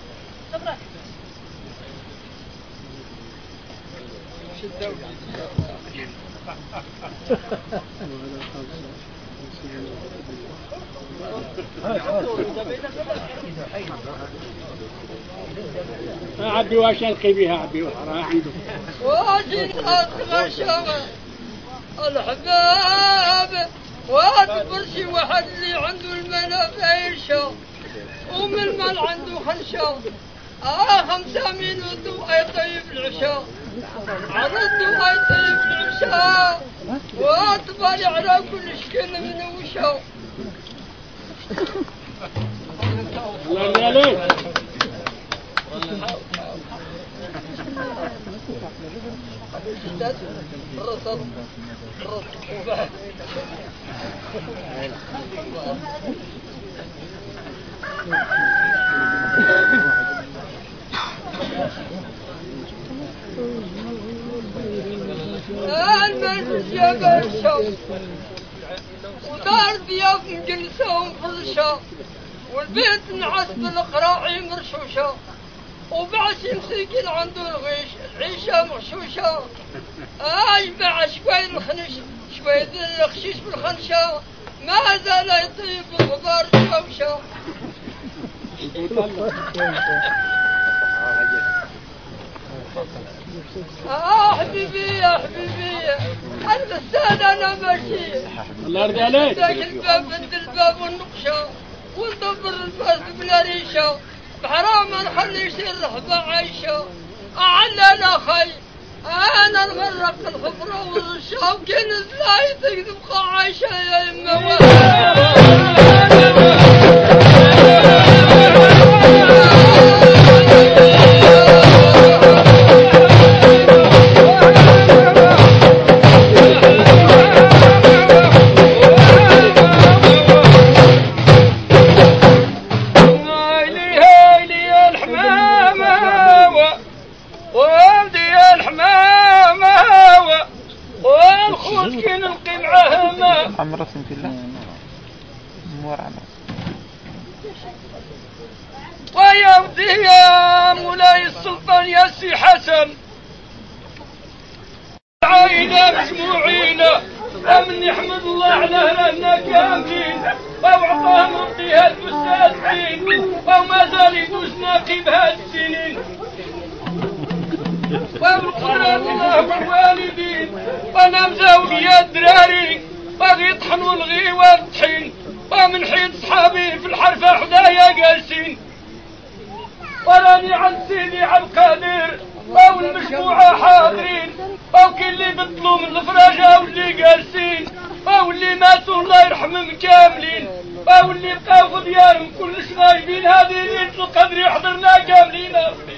عبي واش القي بها عبي راه عنده واجد اتغشى الحباب واكبر شي واحد اللي عنده المنافيشة ومن المال عنده خنشة اه خمسة من ودو اي طيب العشاء عرضوا اي طيب العشاء واطبالي على كل شكل من وشا الله عليك رصد رصد المن جبل الشوق ودار ضياف مجلسة ومفرشة والبيت نعس بالقراعي مرشوشة وبعش مسكين عنده الغيش العيشة مغشوشة اي مع شوية الخنش شوية الخشيش بالخنشة ما زال يطيب بالخضار شوشة اه حبيبي يا حبيبي البستان انا ماشي الله يرضى عليك ذاك الباب بنت الباب والنقشة وندبر الفاس بلا ريشة بحرام نخلي شي الرحبة عايشة أعلى لا خي أنا نغرق الخبرة والرشا وكان زلاي تبقى عايشة يا يما عمرة في الله مور عمرة ويرضي يا مولاي السلطان يا سي حسن عائلة مجموعين أمن يحمد الله على أهلنا كاملين أو أعطاهم رضيها المستاذين أو ما زال يدوس باقي بهاد السنين وبالقدرة الله والوالدين وانا مزاوج يا الدراري باغي يطحنوا الغيوة الطحين ومن حيط صحابي في الحرفة حدايا جالسين وراني عند سيدي عبد القادر او المجموعة حاضرين او كل اللي بطلوا من الفراجة واللي جالسين او اللي ماتوا الله يرحمهم كاملين او اللي بقاو في ديارهم كلش غايبين هذه ليلة القدر يحضرنا كاملين.